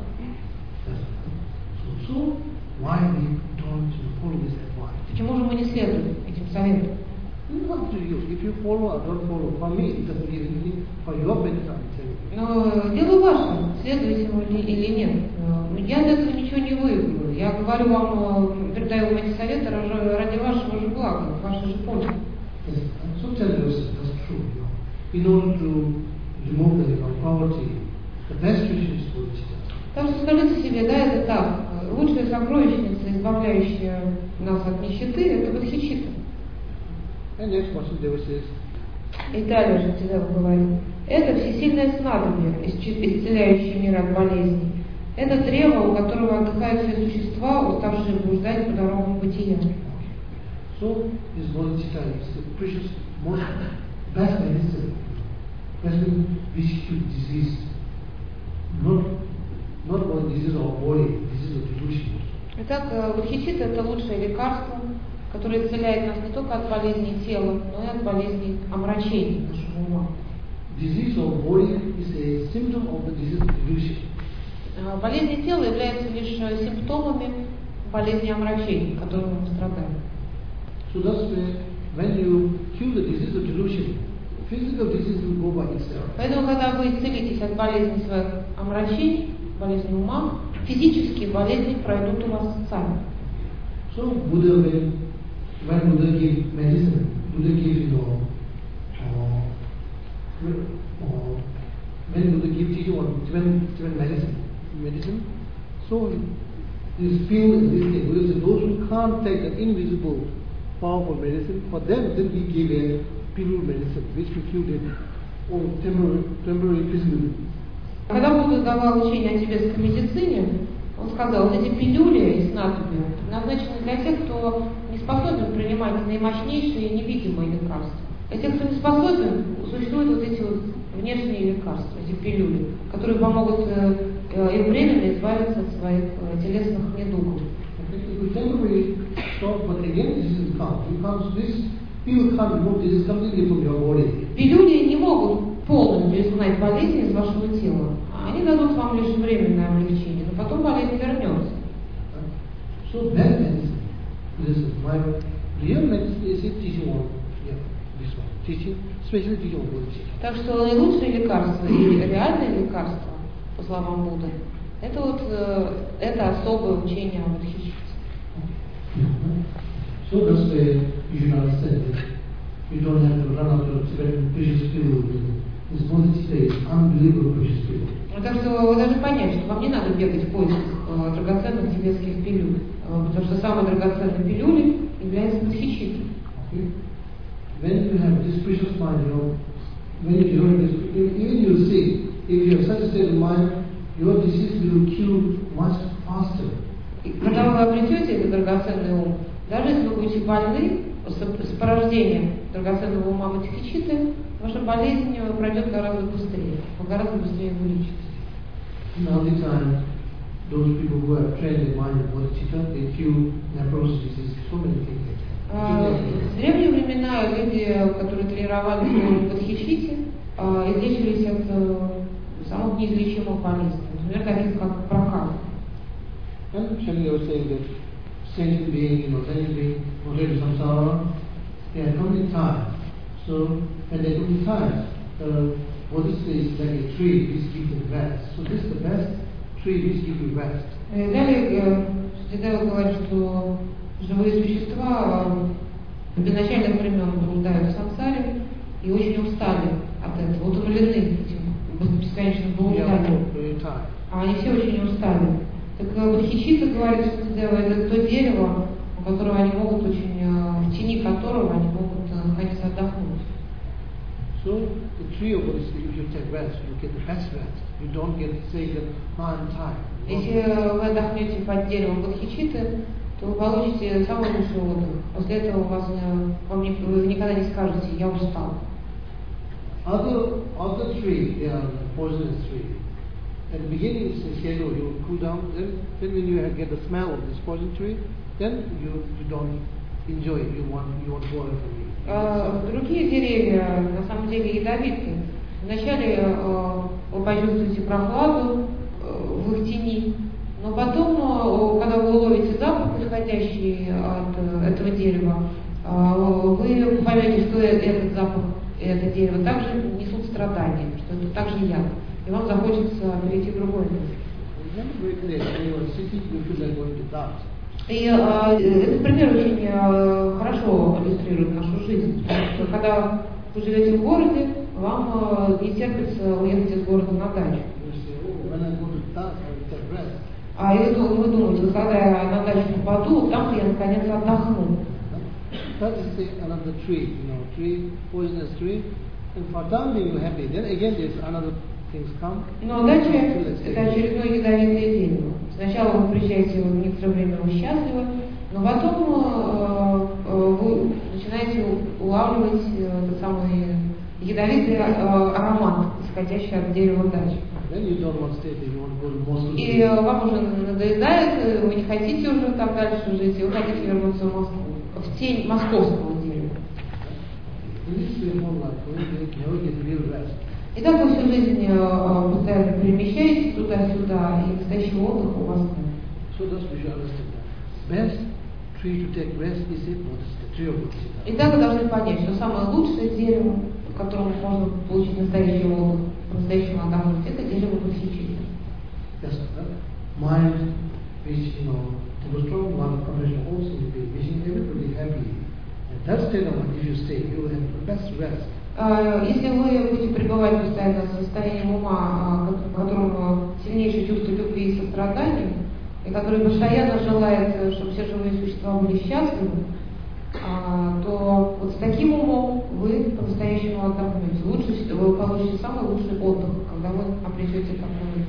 So, why we don't follow this advice? Почему же мы не следуем этим советам? It's up to you. If you follow or don't follow, for me it doesn't give anything. For your benefit, I'm telling you. Но дело ваше, следуете ему или нет. Я от этого ничего не выиграю. Я говорю вам, передаю вам эти советы ради вашего же блага, вашей же пользы. Yes. So tell yourself that's true. In order to remove the poverty, the best tradition is Bodhicitta. Так что скажите себе, да, это так. Лучшая сокровищница, избавляющая нас от нищеты, это Бодхичитта. And next person they will say, И далее же Шантидева говорит, это всесильное снадобье, исцеляющее мир от болезней. Это древо, у которого отдыхают все существа, уставшие блуждать по дорогам бытия. so this Bodhicitta is the precious, most best medicine. Best medicine which cure disease. Not only disease of body, disease of delusion. Итак, Бодхичитта это лучшее лекарство, которое исцеляет нас не только от болезней тела, но и от болезней омрачений нашего ума. Disease of body is a symptom of the disease of delusion. Болезни тела являются лишь симптомами болезни омрачений, которыми мы страдаем. So that's where, when you cure the disease of delusion, physical disease will go by itself. Поэтому, когда вы исцелитесь от болезни своих омрачений, болезни ума, физические болезни пройдут у вас сами. So Buddha, when Buddha gave medicine, Buddha gave, when Buddha gave teaching on Tibetan medicine, so this pill and this thing, Buddha said, those who can't take the invisible, powerful medicine, for them, then we give a pill medicine, which we cure them, or temporary physically. Когда Будда давал учение о тибетской медицине, он сказал, вот эти пилюли и снадобья предназначены для тех, кто не способен принимать наимощнейшие невидимые лекарства. Для тех, кто не способен, существуют вот эти вот внешние лекарства, эти пилюли, которые помогут им временно избавиться от своих телесных недугов. Temporary stop, but again this is come. This pill can't remove this completely from your body. Пилюли не могут полностью изгнать болезнь из вашего тела. Они дадут вам лишь временное облегчение, но потом болезнь вернется. So bad medicine. Listen, my real medicine is teaching on this one. Teaching, especially teaching on Buddha. Так что наилучшие лекарства и реальные лекарства, по словам Будды, это вот это особое учение о Бодхичитте. So that's why you should understand that you don't have to run out of precious pills. This Bodhicitta is unbelievable precious pill. Так что вы должны понять, что вам не надо бегать в поисках драгоценных тибетских пилюль, потому что самой драгоценной пилюлей является Бодхичитта. Okay? When you have this precious mind, when you develop this, even you see, if you have such a state of mind, your disease will cure much faster. И когда вы обретете этот драгоценный ум, даже если вы будете больны с порождением драгоценного ума Бодхичитты, ваша болезнь пройдет гораздо быстрее, вы гораздо быстрее вылечитесь. Now the time, those people who have trained their mind in Bodhicitta, they cure leprosy disease, so many things. В древние времена люди, которые тренировались в Бодхичитте, излечились от самых неизлечимых болезней, например, таких как проказа. And actually, I was saying that sentient being, already samsara, they are coming tired. So when they come tired, the Bodhisattva is like a tree which gives them rest. So this is the best tree which gives you rest. Далее Шридева говорит, что живые существа в изначальных времен блуждают в сансаре и очень устали от этого, утомлены этим бесконечным блужданием. А они все очень устали. Так Бодхичитта говорит, что это то дерево, у которого они могут очень, в тени которого они могут находиться отдохнуть. So the tree of Bodhisattva, you should take rest. You get the best rest. You don't get say that I'm tired. Если вы отдохнете под деревом Бодхичитты, то вы получите самый лучший отдых. После этого вы никогда не скажете «я устал». Other tree, they are poisonous tree. At the beginning, it's shadow, you cool down. Then when you get the smell of this poison tree, then you don't enjoy it. You want to go away from it. Другие деревья на самом деле ядовитые. Вначале вы почувствуете прохладу в их тени, но потом, когда вы уловите запах, исходящий от этого дерева, вы поймете, что этот запах и это дерево также несут страдания, что это также яд. И вам захочется перейти в другое место. И этот пример очень хорошо иллюстрирует нашу жизнь, потому что когда вы живете в городе, вам не терпится уехать из города на дачу. А вы думаете, когда я на дачу попаду, там я наконец отдохну. That is another tree, tree, poisonous tree, and for time being happy. Then again, there's another things come. Но дача это очередное ядовитое дерево. Сначала вы приезжаете, некоторое время вы счастливы, но потом вы начинаете улавливать тот самый ядовитый аромат, исходящий от дерева дачи. И вам уже надоедает, вы не хотите уже там дальше жить, и вы хотите вернуться в Москву, в тень московского дерева. И так вы всю жизнь постоянно перемещаетесь туда-сюда, и настоящего отдыха у вас нет. tree to take rest is a Bodhisattva, tree of Bodhisattva. Итак, вы должны понять, что самое лучшее дерево, в котором можно получить настоящий отдых, по-настоящему отдохнуть, это дерево Бодхичитта. Yes, mind which, the strong one concentration also will be wishing everybody happy. And that state of mind, if you stay, you will have the best rest. Если вы будете пребывать постоянно в состоянии ума, в котором сильнейшее чувство любви и сострадания, и который постоянно желает, чтобы все живые существа были счастливы, то вот с таким умом вы по-настоящему отдохнете. Вы получите самый лучший отдых, когда вы обретете такой.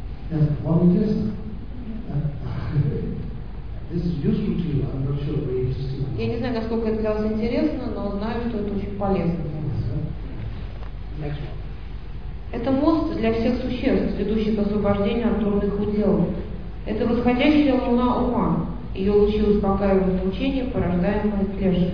This is useful to you. I'm not sure very interesting. Я не знаю, насколько это для вас интересно, но знаю, что это очень полезно. Next one. Это мост для всех существ, ведущих к освобождению от трудных удел. Это восходящая луна ума. Ее лучи успокаивают мучения, порождаемые клешем.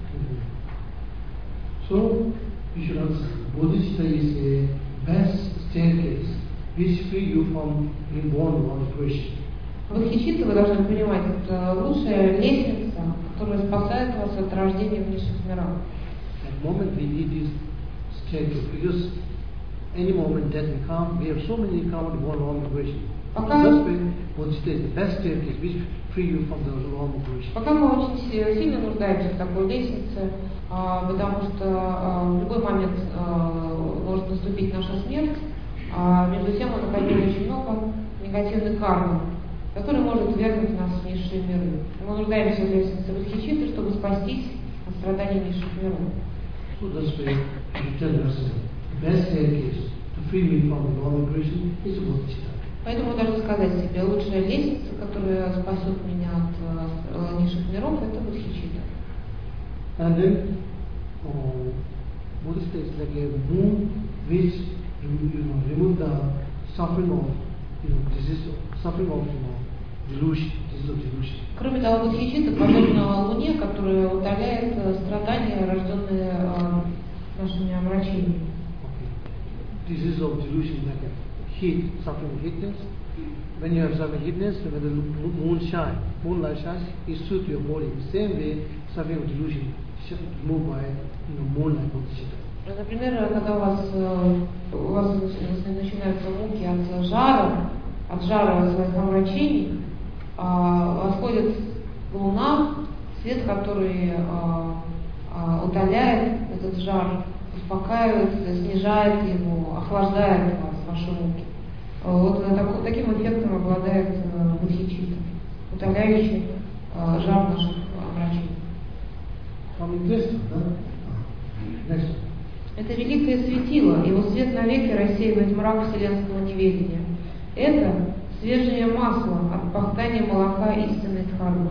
So, you should understand, Bodhisattva is a best staircase which free you from being born on the question. Бодхичитта, вы должны понимать, это лучшая лестница, которая спасает вас от рождения в низших мирах. At the moment we need this staircase because any moment that we come, we have so many karma to born on the question. That's why Bodhisattva is the best staircase which free you from the wrong question. Пока мы очень сильно нуждаемся в такой лестнице, потому что в любой момент может наступить наша смерть, между тем мы накопили очень много негативной кармы, который может вернуть нас в низшие миры. Мы нуждаемся в лестнице Бодхичитты, чтобы спастись от страданий низших миров. So that's why you tell yourself, the best staircase to free me from the wrong creation is Bodhisattva. Поэтому вы должны сказать себе, лучшая лестница, которая спасет меня от низших миров, это Бодхичитта. And then, Bodhisattva is like a moon which remove the suffering of disease, suffering of delusion, disease of delusion. Кроме того, Бодхичитта подобна луне, которая утоляет страдания, рожденные нашими омрачениями. Okay. Disease of delusion like a heat, suffering of heatness. When you have suffering heatness, when the moonlight shines, it suits your body. The same way, suffering of delusion is removed by moonlight Bodhisattva. Например, когда у вас начинаются муки от жара своих омрачений, восходит луна, свет, который утоляет этот жар, успокаивает, снижает его, охлаждает вас, ваши муки. Вот таким эффектом обладает Бодхичитта, утоляющий жар наших омрачений. Это великое светило, его свет навеки рассеивает мрак вселенского неведения. Это свежее масло от пахтания молока истинной дхармы.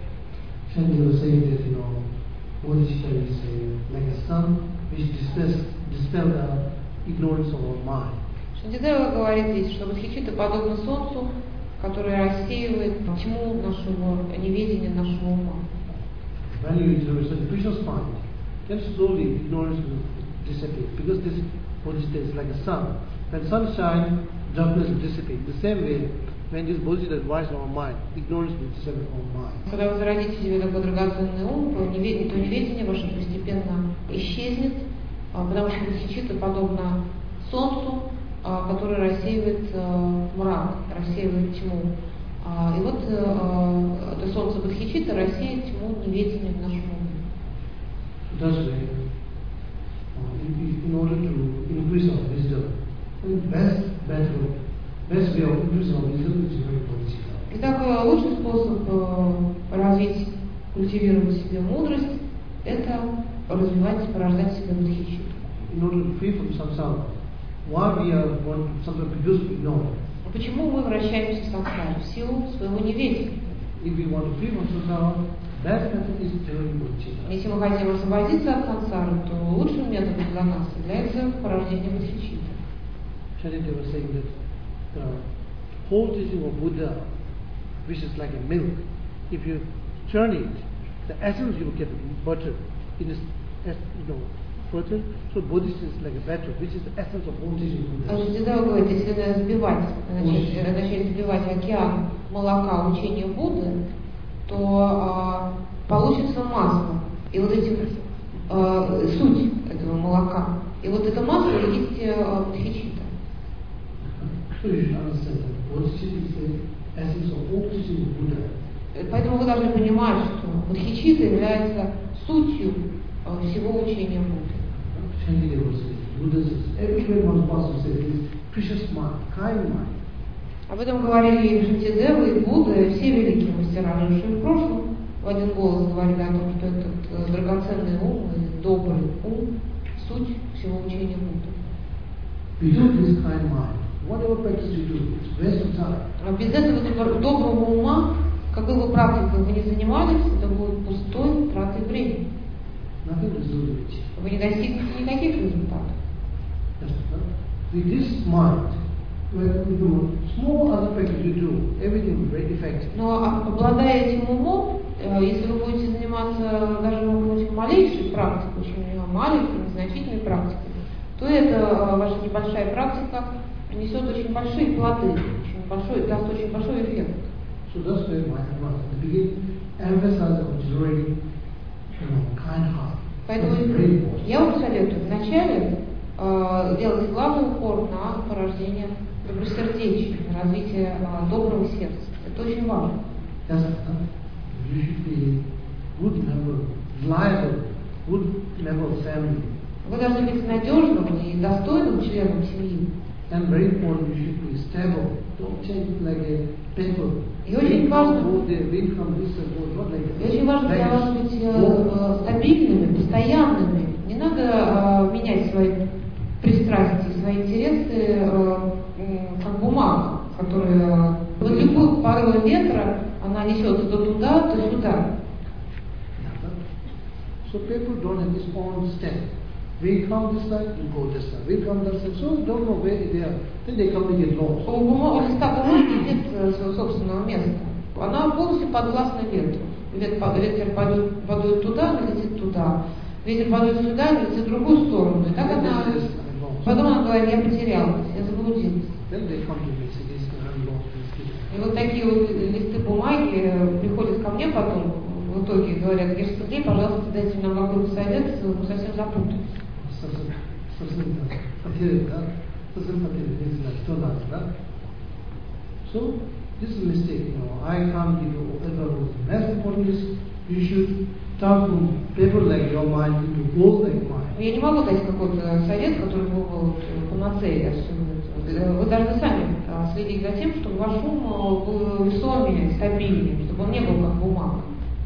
Bodhisattva is like a sun which dispels the ignorance of our mind. Шантидева говорит здесь, что Бодхичитта подобно солнцу, которое рассеивает тьму нашего неведения, нашего ума. When you introduce the Krishna's mind, then slowly ignorance will disappear. Because this Bodhisattva is like a sun. When sun shines, darkness will dissipate. The same way, when this Bodhisattva advises our mind, ignorance will disappear from our mind. Когда вы зародите в себе такой драгоценный ум, то неведение ваше постепенно исчезнет, потому что Бодхичитта подобно солнцу, который рассеивает мрак, рассеивает тьму. И вот это солнце Бодхичитта рассеет тьму неведения в нашем уме. Thus, in order to increase our wisdom, the best way of increasing our wisdom is very Bodhisattva. Итак, лучший способ развить, культивировать в себе мудрость, это развивать, порождать в себе Бодхичитту. In order to free from samsara, why we are born samsara because we know. Почему мы вращаемся в сансаре? В силу своего неведения. If we want to free from samsara, best method is following Bodhisattva. Если мы хотим освободиться от сансары, то лучшим методом для нас является порождение Бодхичитты. Shantideva was saying that the whole teaching of Buddha, which is like a milk, if you churn it, the essence you will get butter. In this, butter. So Bodhisattva is like a batter, which is the essence of whole teaching of Buddha. Шантидева говорит, если начать взбивать океан молока учения Будды, то получится масло. И вот эти суть этого молока. И вот это масло есть бодхичитта. So you should understand that bodhicitta is the essence of all teaching of Buddha. Поэтому вы должны понимать, что бодхичитта является сутью всего учения Будды. Shankara was saying, Buddha says, everywhere one person says, this precious mind, kind mind. Об этом говорили и Шантидева, и Будда, и все великие мастера, жившие в прошлом, в один голос говорили о том, что этот драгоценный ум и добрый ум – суть всего учения Будды. Without this kind mind, whatever practice you do, it's waste of time. А без этого доброго ума, какой бы практикой вы ни занимались, это будет пустой тратой времени. Nothing to do with it. Вы не достигнете никаких результатов. With this mind, when you do small other practice you do, everything is very effective. Но обладая этим умом, если вы будете заниматься даже очень малейшей практикой, очень маленькой, незначительной практикой, то эта ваша небольшая практика принесет очень большие плоды, даст очень большой эффект. So that's why my advice at the beginning emphasize on generating, kind heart. Поэтому я вам советую вначале делать главный упор на порождение добросердечия, на развитие доброго сердца. Это очень важно. You should be good member, reliable, good member of family. Вы должны быть надежным и достойным членом семьи. And very important, you should be stable. Don't change it like a paper. И очень важно, очень важно для вас быть стабильными, постоянными. Не надо менять свои пристрастия, свои интересы, как бумага, которая под любым порывом ветра, она несется то туда, то сюда. So people don't have this own step. We come this side, we go this side. We come this side, so don't know where they are. Then they come to get lost. У листа бумаги нет своего собственного места. Она полностью подвластна ветру. Ветер подует туда, она летит туда. Ветер подует сюда, она летит в другую сторону. И так она... Потом она говорит, я потерялась, я заблудилась. И вот такие вот листы бумаги приходят ко мне потом, в итоге говорят, Герш Сергей, пожалуйста, дайте нам какой-то совет, мы совсем запутались. So, this is a mistake, I can't give you whatever the most important is, you should turn from paper like your mind into gold like mine. Я не могу дать какой-то совет, который был бы панацеей для всего этого. Вы должны сами следить за тем, чтобы ваш ум был весомее, стабильнее, чтобы он не был как бумага.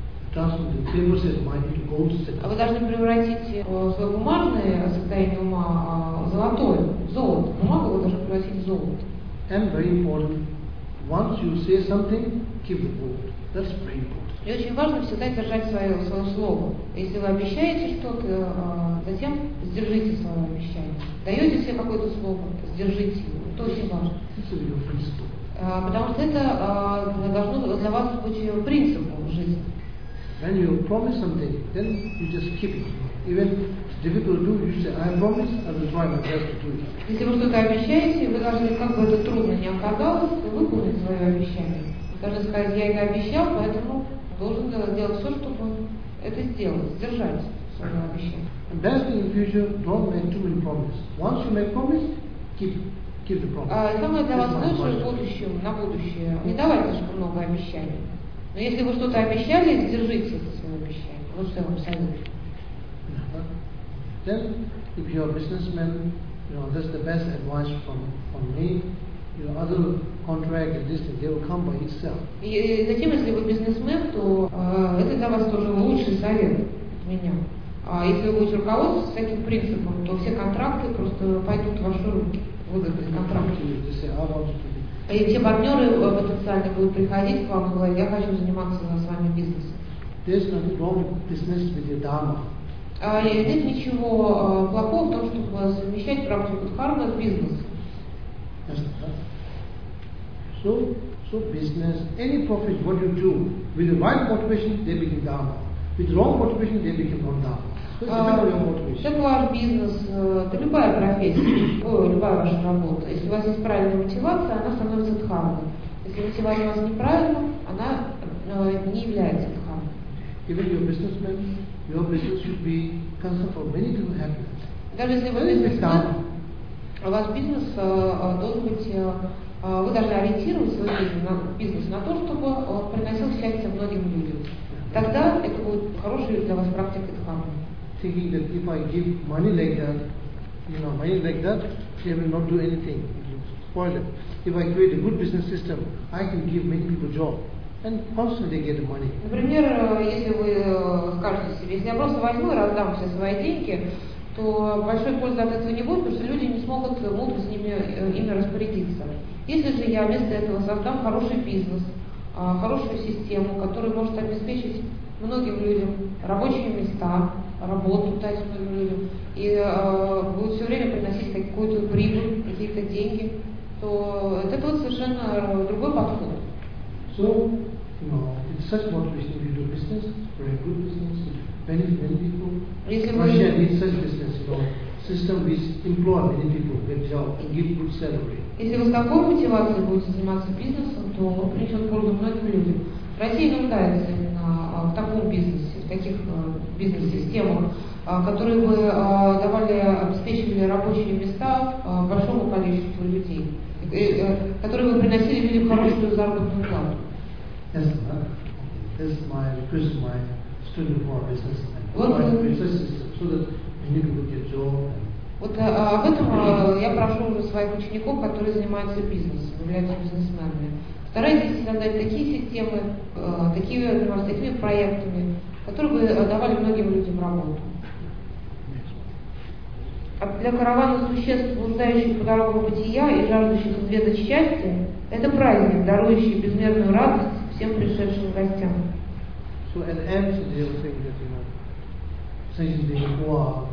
А вы должны превратить свое бумажное состояние ума в золотое, в золото. Бумагу вы должны превратить в золото. And very important, once you say something, keep the word. That's very important. И очень важно всегда держать свое слово. Если вы обещаете что-то, затем сдержите свое обещание. Даете себе какое-то слово, сдержите его. Это очень важно. Потому что это должно для вас быть принципом жизни. When you promise something, then you just keep it. Even it's difficult to do, you say, I promise, I will try my best to do it. Если вы что-то обещаете, вы должны, как бы это трудно не оказалось, выполнить свое обещание. Вы должны сказать, я это обещал, поэтому должен делать все, чтобы это сделать, сдержать свое обещание. And best in the future, don't make too many promises. Once you make promise, keep the promise. Самое для вас лучшее в будущем, на будущее, не давайте слишком много обещаний. Но если вы что-то обещали, сдержите это свое обещание. Вот что я вам советую. Then, if you're a businessman, that's the best advice from me. Other contract and this thing, they will come by itself. И затем, если вы бизнесмен, то это для вас тоже лучший совет от меня. А если вы будете руководствоваться таким принципом, то все контракты просто пойдут в ваши руки. Выгодные контракты. И все партнеры потенциально будут приходить к вам и говорить, я хочу заниматься с вами бизнесом. Нет ничего плохого в том, чтобы совмещать практику дхармы с бизнесом. So business, any profit, what you do, with the right motivation, they become dharma. With wrong motivation, they become non-dharma. So it's depends on your motivation. Это ваш бизнес, это любая профессия, любая ваша работа. Если у вас есть правильная мотивация, она становится дхармой. Если мотивация у вас неправильна, она не является дхармой. Even your businessman, your business should be concerned for many people's happiness. Даже если вы бизнесмен, ваш бизнес должен быть, вы должны ориентировать свой бизнес на то, чтобы приносил счастье многим людям. Тогда это будет хорошей для вас практикой дхармы. Thinking that if I give money like that, they will not do anything. It will spoil it. If I create a good business system, I can give many people job. And constantly they get the money. Например, если вы скажете себе, если я просто возьму и раздам все свои деньги, то большой пользы от этого не будет, потому что люди не смогут мудро ими распорядиться. Если же я вместо этого создам хороший бизнес, хорошую систему, которая может обеспечить многим людям рабочие места, работу дать многим людям, и будет все время приносить какую-то прибыль, какие-то деньги, то это вот совершенно другой подход. So, it's such motivation if you do business, very good business, benefit many people. Russia needs such business, system which employ many people, get job, and give good salary. Если вы с такой мотивацией будете заниматься бизнесом, то он принесет пользу многим людям. Россия нуждается именно в таком бизнесе, в таких бизнес-системах, которые бы обеспечивали рабочие места большому количеству людей, которые бы приносили людям хорошую заработную плату. That's my request, my student for business, вот, business system, so that many people get job. Вот об этом я прошу уже своих учеников, которые занимаются бизнесом, являются бизнесменами. Старайтесь создать такие системы, такими проектами, которые бы давали многим людям работу. А для каравана существ, блуждающих по дорогам бытия и жаждущих изведать счастье, это праздник, дарующий безмерную радость всем пришедшим гостям. So at the end, they will think that since they who are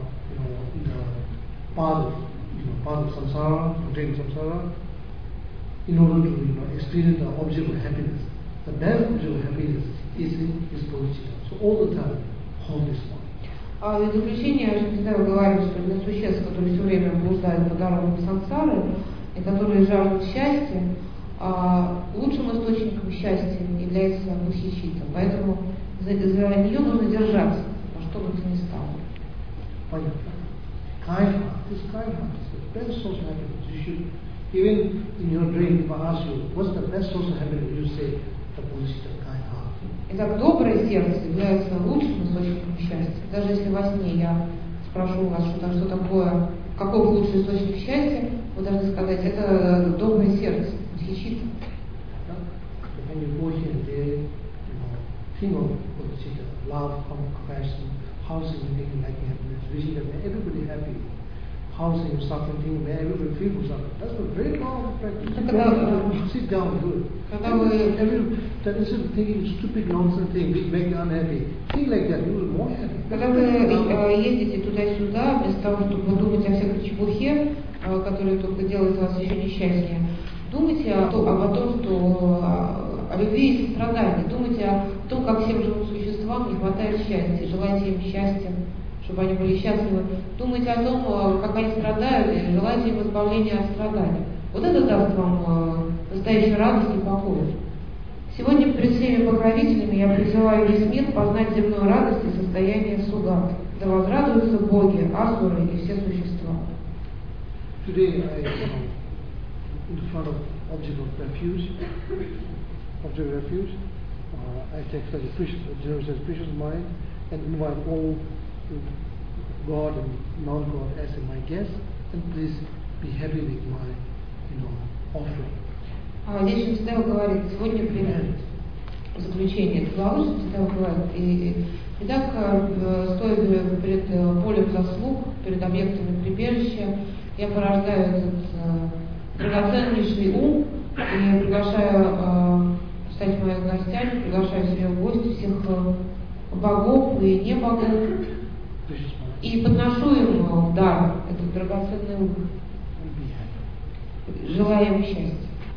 part of samsara, contained samsara, in order to experience the object of happiness, the best object of happiness is in his bodhicitta. So all the time, hold this one. В заключение Шантидева говорит, что для существ, которые все время блуждают по дорогам сансары и которые жаждут счастья, лучшим источником счастья является бодхичитта. Поэтому за нее нужно держаться, во что бы то ни стало. This kind heart is the best source of happiness. You should, even in your dream, if I ask you, what's the best source of happiness, you say, the bodhicitta, kind heart. Итак, доброе сердце является лучшим источником счастья. Даже если во сне я спрошу вас, что такое, какой лучший источник счастья, вы должны сказать, это доброе сердце, бодхичитта. When you go here and there, think of bodhicitta, love, compassion, housing and making life happiness, wishing that everybody happy, housing, suffering, thinking where everybody feels suffering. That's a very powerful practice. You sit down and do it. That instead of thinking stupid nonsense thing, which make you unhappy, think like that, you will be more happy. Когда вы ездите туда-сюда, вместо того, чтобы думать о всякой чепухе, которая только делает вас еще несчастнее, думайте о том, что о любви и сострадании. Думайте о том, как всем живым существам не хватает счастья. Желайте им счастья, чтобы они были счастливы. Думайте о том, как они страдают, и желайте им избавления от страданий. Вот это даст вам настоящую радость и покой. Сегодня перед всеми покровителями я призываю весь мир познать земную радость и состояние сугат. Да возрадуются боги, асуры и все существа. Today in front of object of refuge, I take such a precious mind and invite all God and non-God as my guest, and please be happy with my, offering. Здесь Шантидева говорит, сегодня в заключение этой главы Шантидева говорит, итак, стоя перед полем заслуг, перед объектами прибежища, я порождаю этот драгоценнейший ум и приглашаю стать моими гостями, приглашаю себе в гости всех богов и не богов и подношу им в дар этот драгоценный ум, желая им счастья.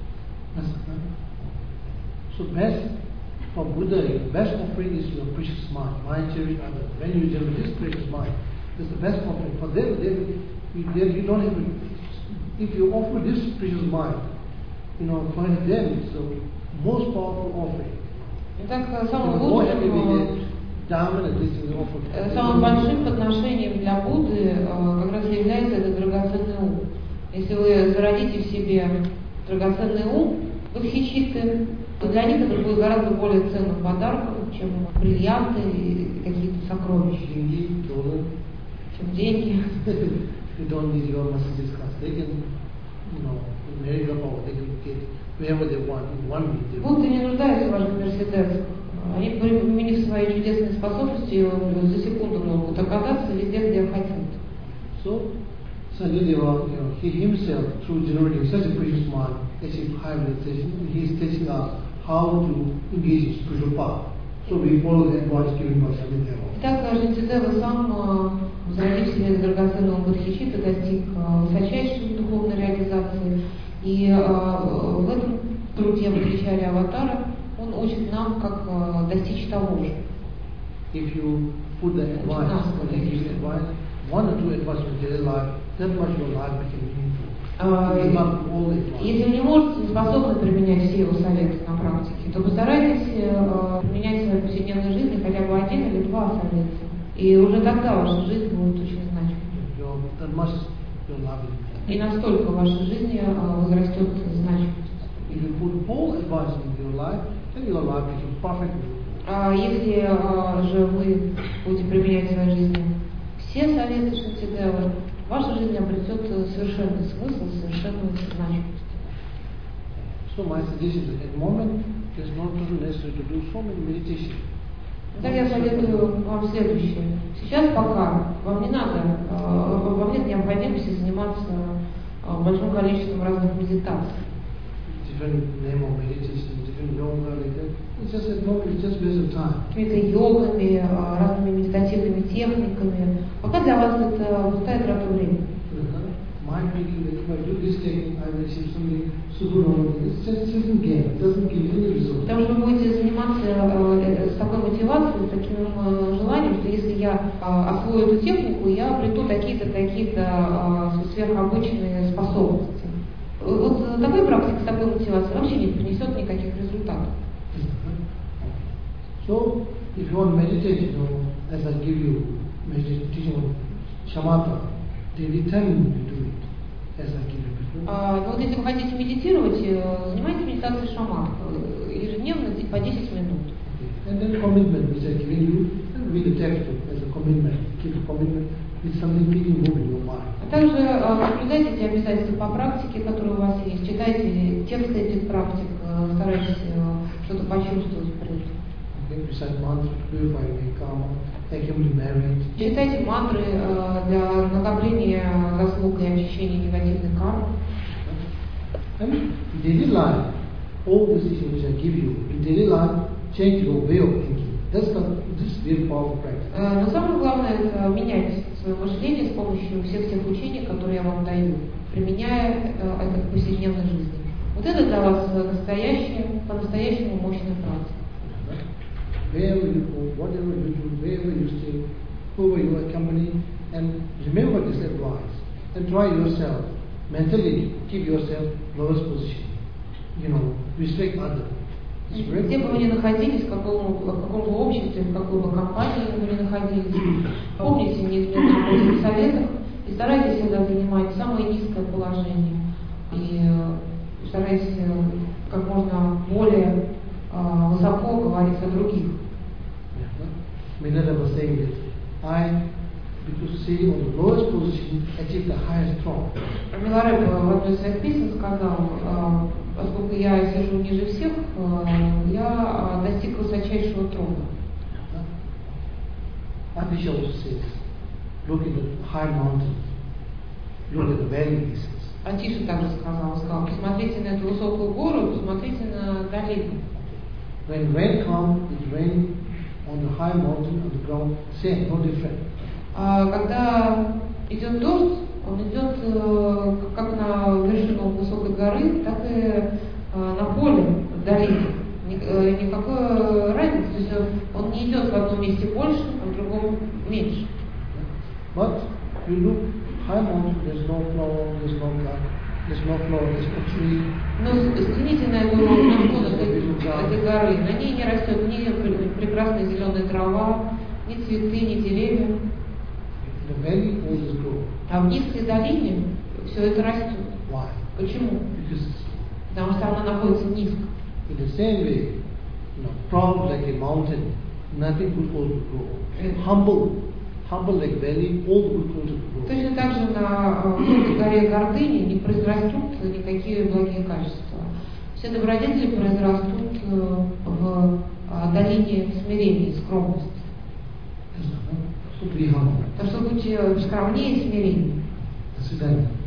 So best for Buddha, the best offering is your precious mind, mind cherished others. When you generate this precious mind, it's the best offering. For them, you don't have to, if you offer this precious mind, for them it's the most powerful offering. Итак, самым большим подношением для Будды как раз является этот драгоценный ум. Если вы зародите в себе драгоценный ум, бодхичитты, то для них это будет гораздо более ценным подарком, чем бриллианты и какие-то сокровища, чем деньги. Будды не нуждаются в ваших мерседесах. Они, применив свои чудесные способности, за секунду могут оказаться везде, где хотят. So, Sanjayadeva, he himself, through generating such a precious mind, achieved high realization. He is teaching us how to engage in spiritual path. So we follow the advice given by Sanjayadeva. Итак, Шантидева сам, зародив себе драгоценного бодхичитта, достиг высочайшей духовной реализации. И в этом труде Бодхичарья Аватара он учит нам, как достичь того же. If you put the advice, when you give advice, one or two advice in daily life, that much your life became meaningful. Если вы не можете, не способны применять все его советы на практике, то постарайтесь применять в своей повседневной жизни хотя бы один или два совета. И уже тогда ваша жизнь будет очень значимой. И настолько в вашей жизни возрастет значимость. If you put whole advice in your life, then your life becomes perfect. Если же вы будете применять в своей жизни все советы Шантидевы, ваша жизнь обретет совершенный смысл, совершенную значимость. So my suggestion is at the moment it is not necessary to do so many meditation. Итак, я советую вам следующее. Сейчас пока вам нет необходимости заниматься большим количеством разных медитаций. Different name of meditation, different yoga, like that. It's just at the moment, it's just waste of time. Какими-то йогами, разными медитативными техниками. Пока для вас это пустая трата времени. Mind thinking that if I do this technique, I will achieve something super normal. It's just children game. It doesn't give any result. Потому что вы будете заниматься с такой мотивацией, с таким желанием, что если я освою эту технику, я обрету такие-то сверхобычные способности. Вот такой практика, с такой мотивацией вообще не принесет никаких результатов. So, if you want to meditate, as I give you meditation on shamatha, daily 10 minutes you do it, as I give you before. Но вот если вы хотите медитировать, занимайтесь медитацией шаматха ежедневно по 10 минут. And then commitment, which I give you, and read the text as a commitment. Keep a commitment with something really moving your mind. А также соблюдайте те обязательства по практике, которые у вас есть. Читайте тексты этих практик, старайтесь что-то почувствовать при этом. Recite mantras to purify your karma, take him to marriage. Читайте мантры для накопления заслуг и очищения негативных карм. And in daily life, all these things which I give you, in daily life, change your way of thinking. This is very powerful practice. Но самое главное это менять свое мышление с помощью всех тех учений, которые я вам даю, применяя это в повседневной жизни. Вот это для вас настоящая, по-настоящему мощная практика. Wherever you go, whatever you do, wherever you stay, whoever you accompany, and remember this advice, and try yourself, mentally keep yourself lowest position. Respect others. Где бы вы ни находились, в каком бы обществе, в какой бы компании вы ни находились, помните неизменно об этих советах и старайтесь всегда занимать самое низкое положение. И старайтесь как можно более высоко говорить о других. Minerva was saying this. I, because stay on the lowest position, achieve the highest throne. Миларепа в одной из своих песен сказал, поскольку я сижу ниже всех, я достиг высочайшего трона. Atisha also says, look at the high mountains, look at the valleys. Атиша также сказал, посмотрите на эту высокую гору, посмотрите на долину. When rain comes, it rains on the high mountain, on the ground, same, no different. Когда идет дождь, он идет как на вершину высокой горы, так и на поле, в долине. Никакой разницы, то есть он не идет в одном месте больше, а в другом меньше. But you look high mountain, there's no cloud, there's no cloud. there's no flower, there's no tree. Но взгляните на эту на склон этой горы. На ней не растет ни прекрасная зеленая трава, ни цветы, ни деревья. In the valley, all this grows. А в низкой долине все это растет. Why? Почему? Because Потому что она находится низко. in the same way, proud like a mountain, nothing good will grow. Humble like valley, all the good will grow. Точно так же на горе гордыни не произрастут никакие благие качества. Все добродетели произрастут в долине смирения и скромности. So be humble. Так что будьте скромнее и смиреннее. До свидания.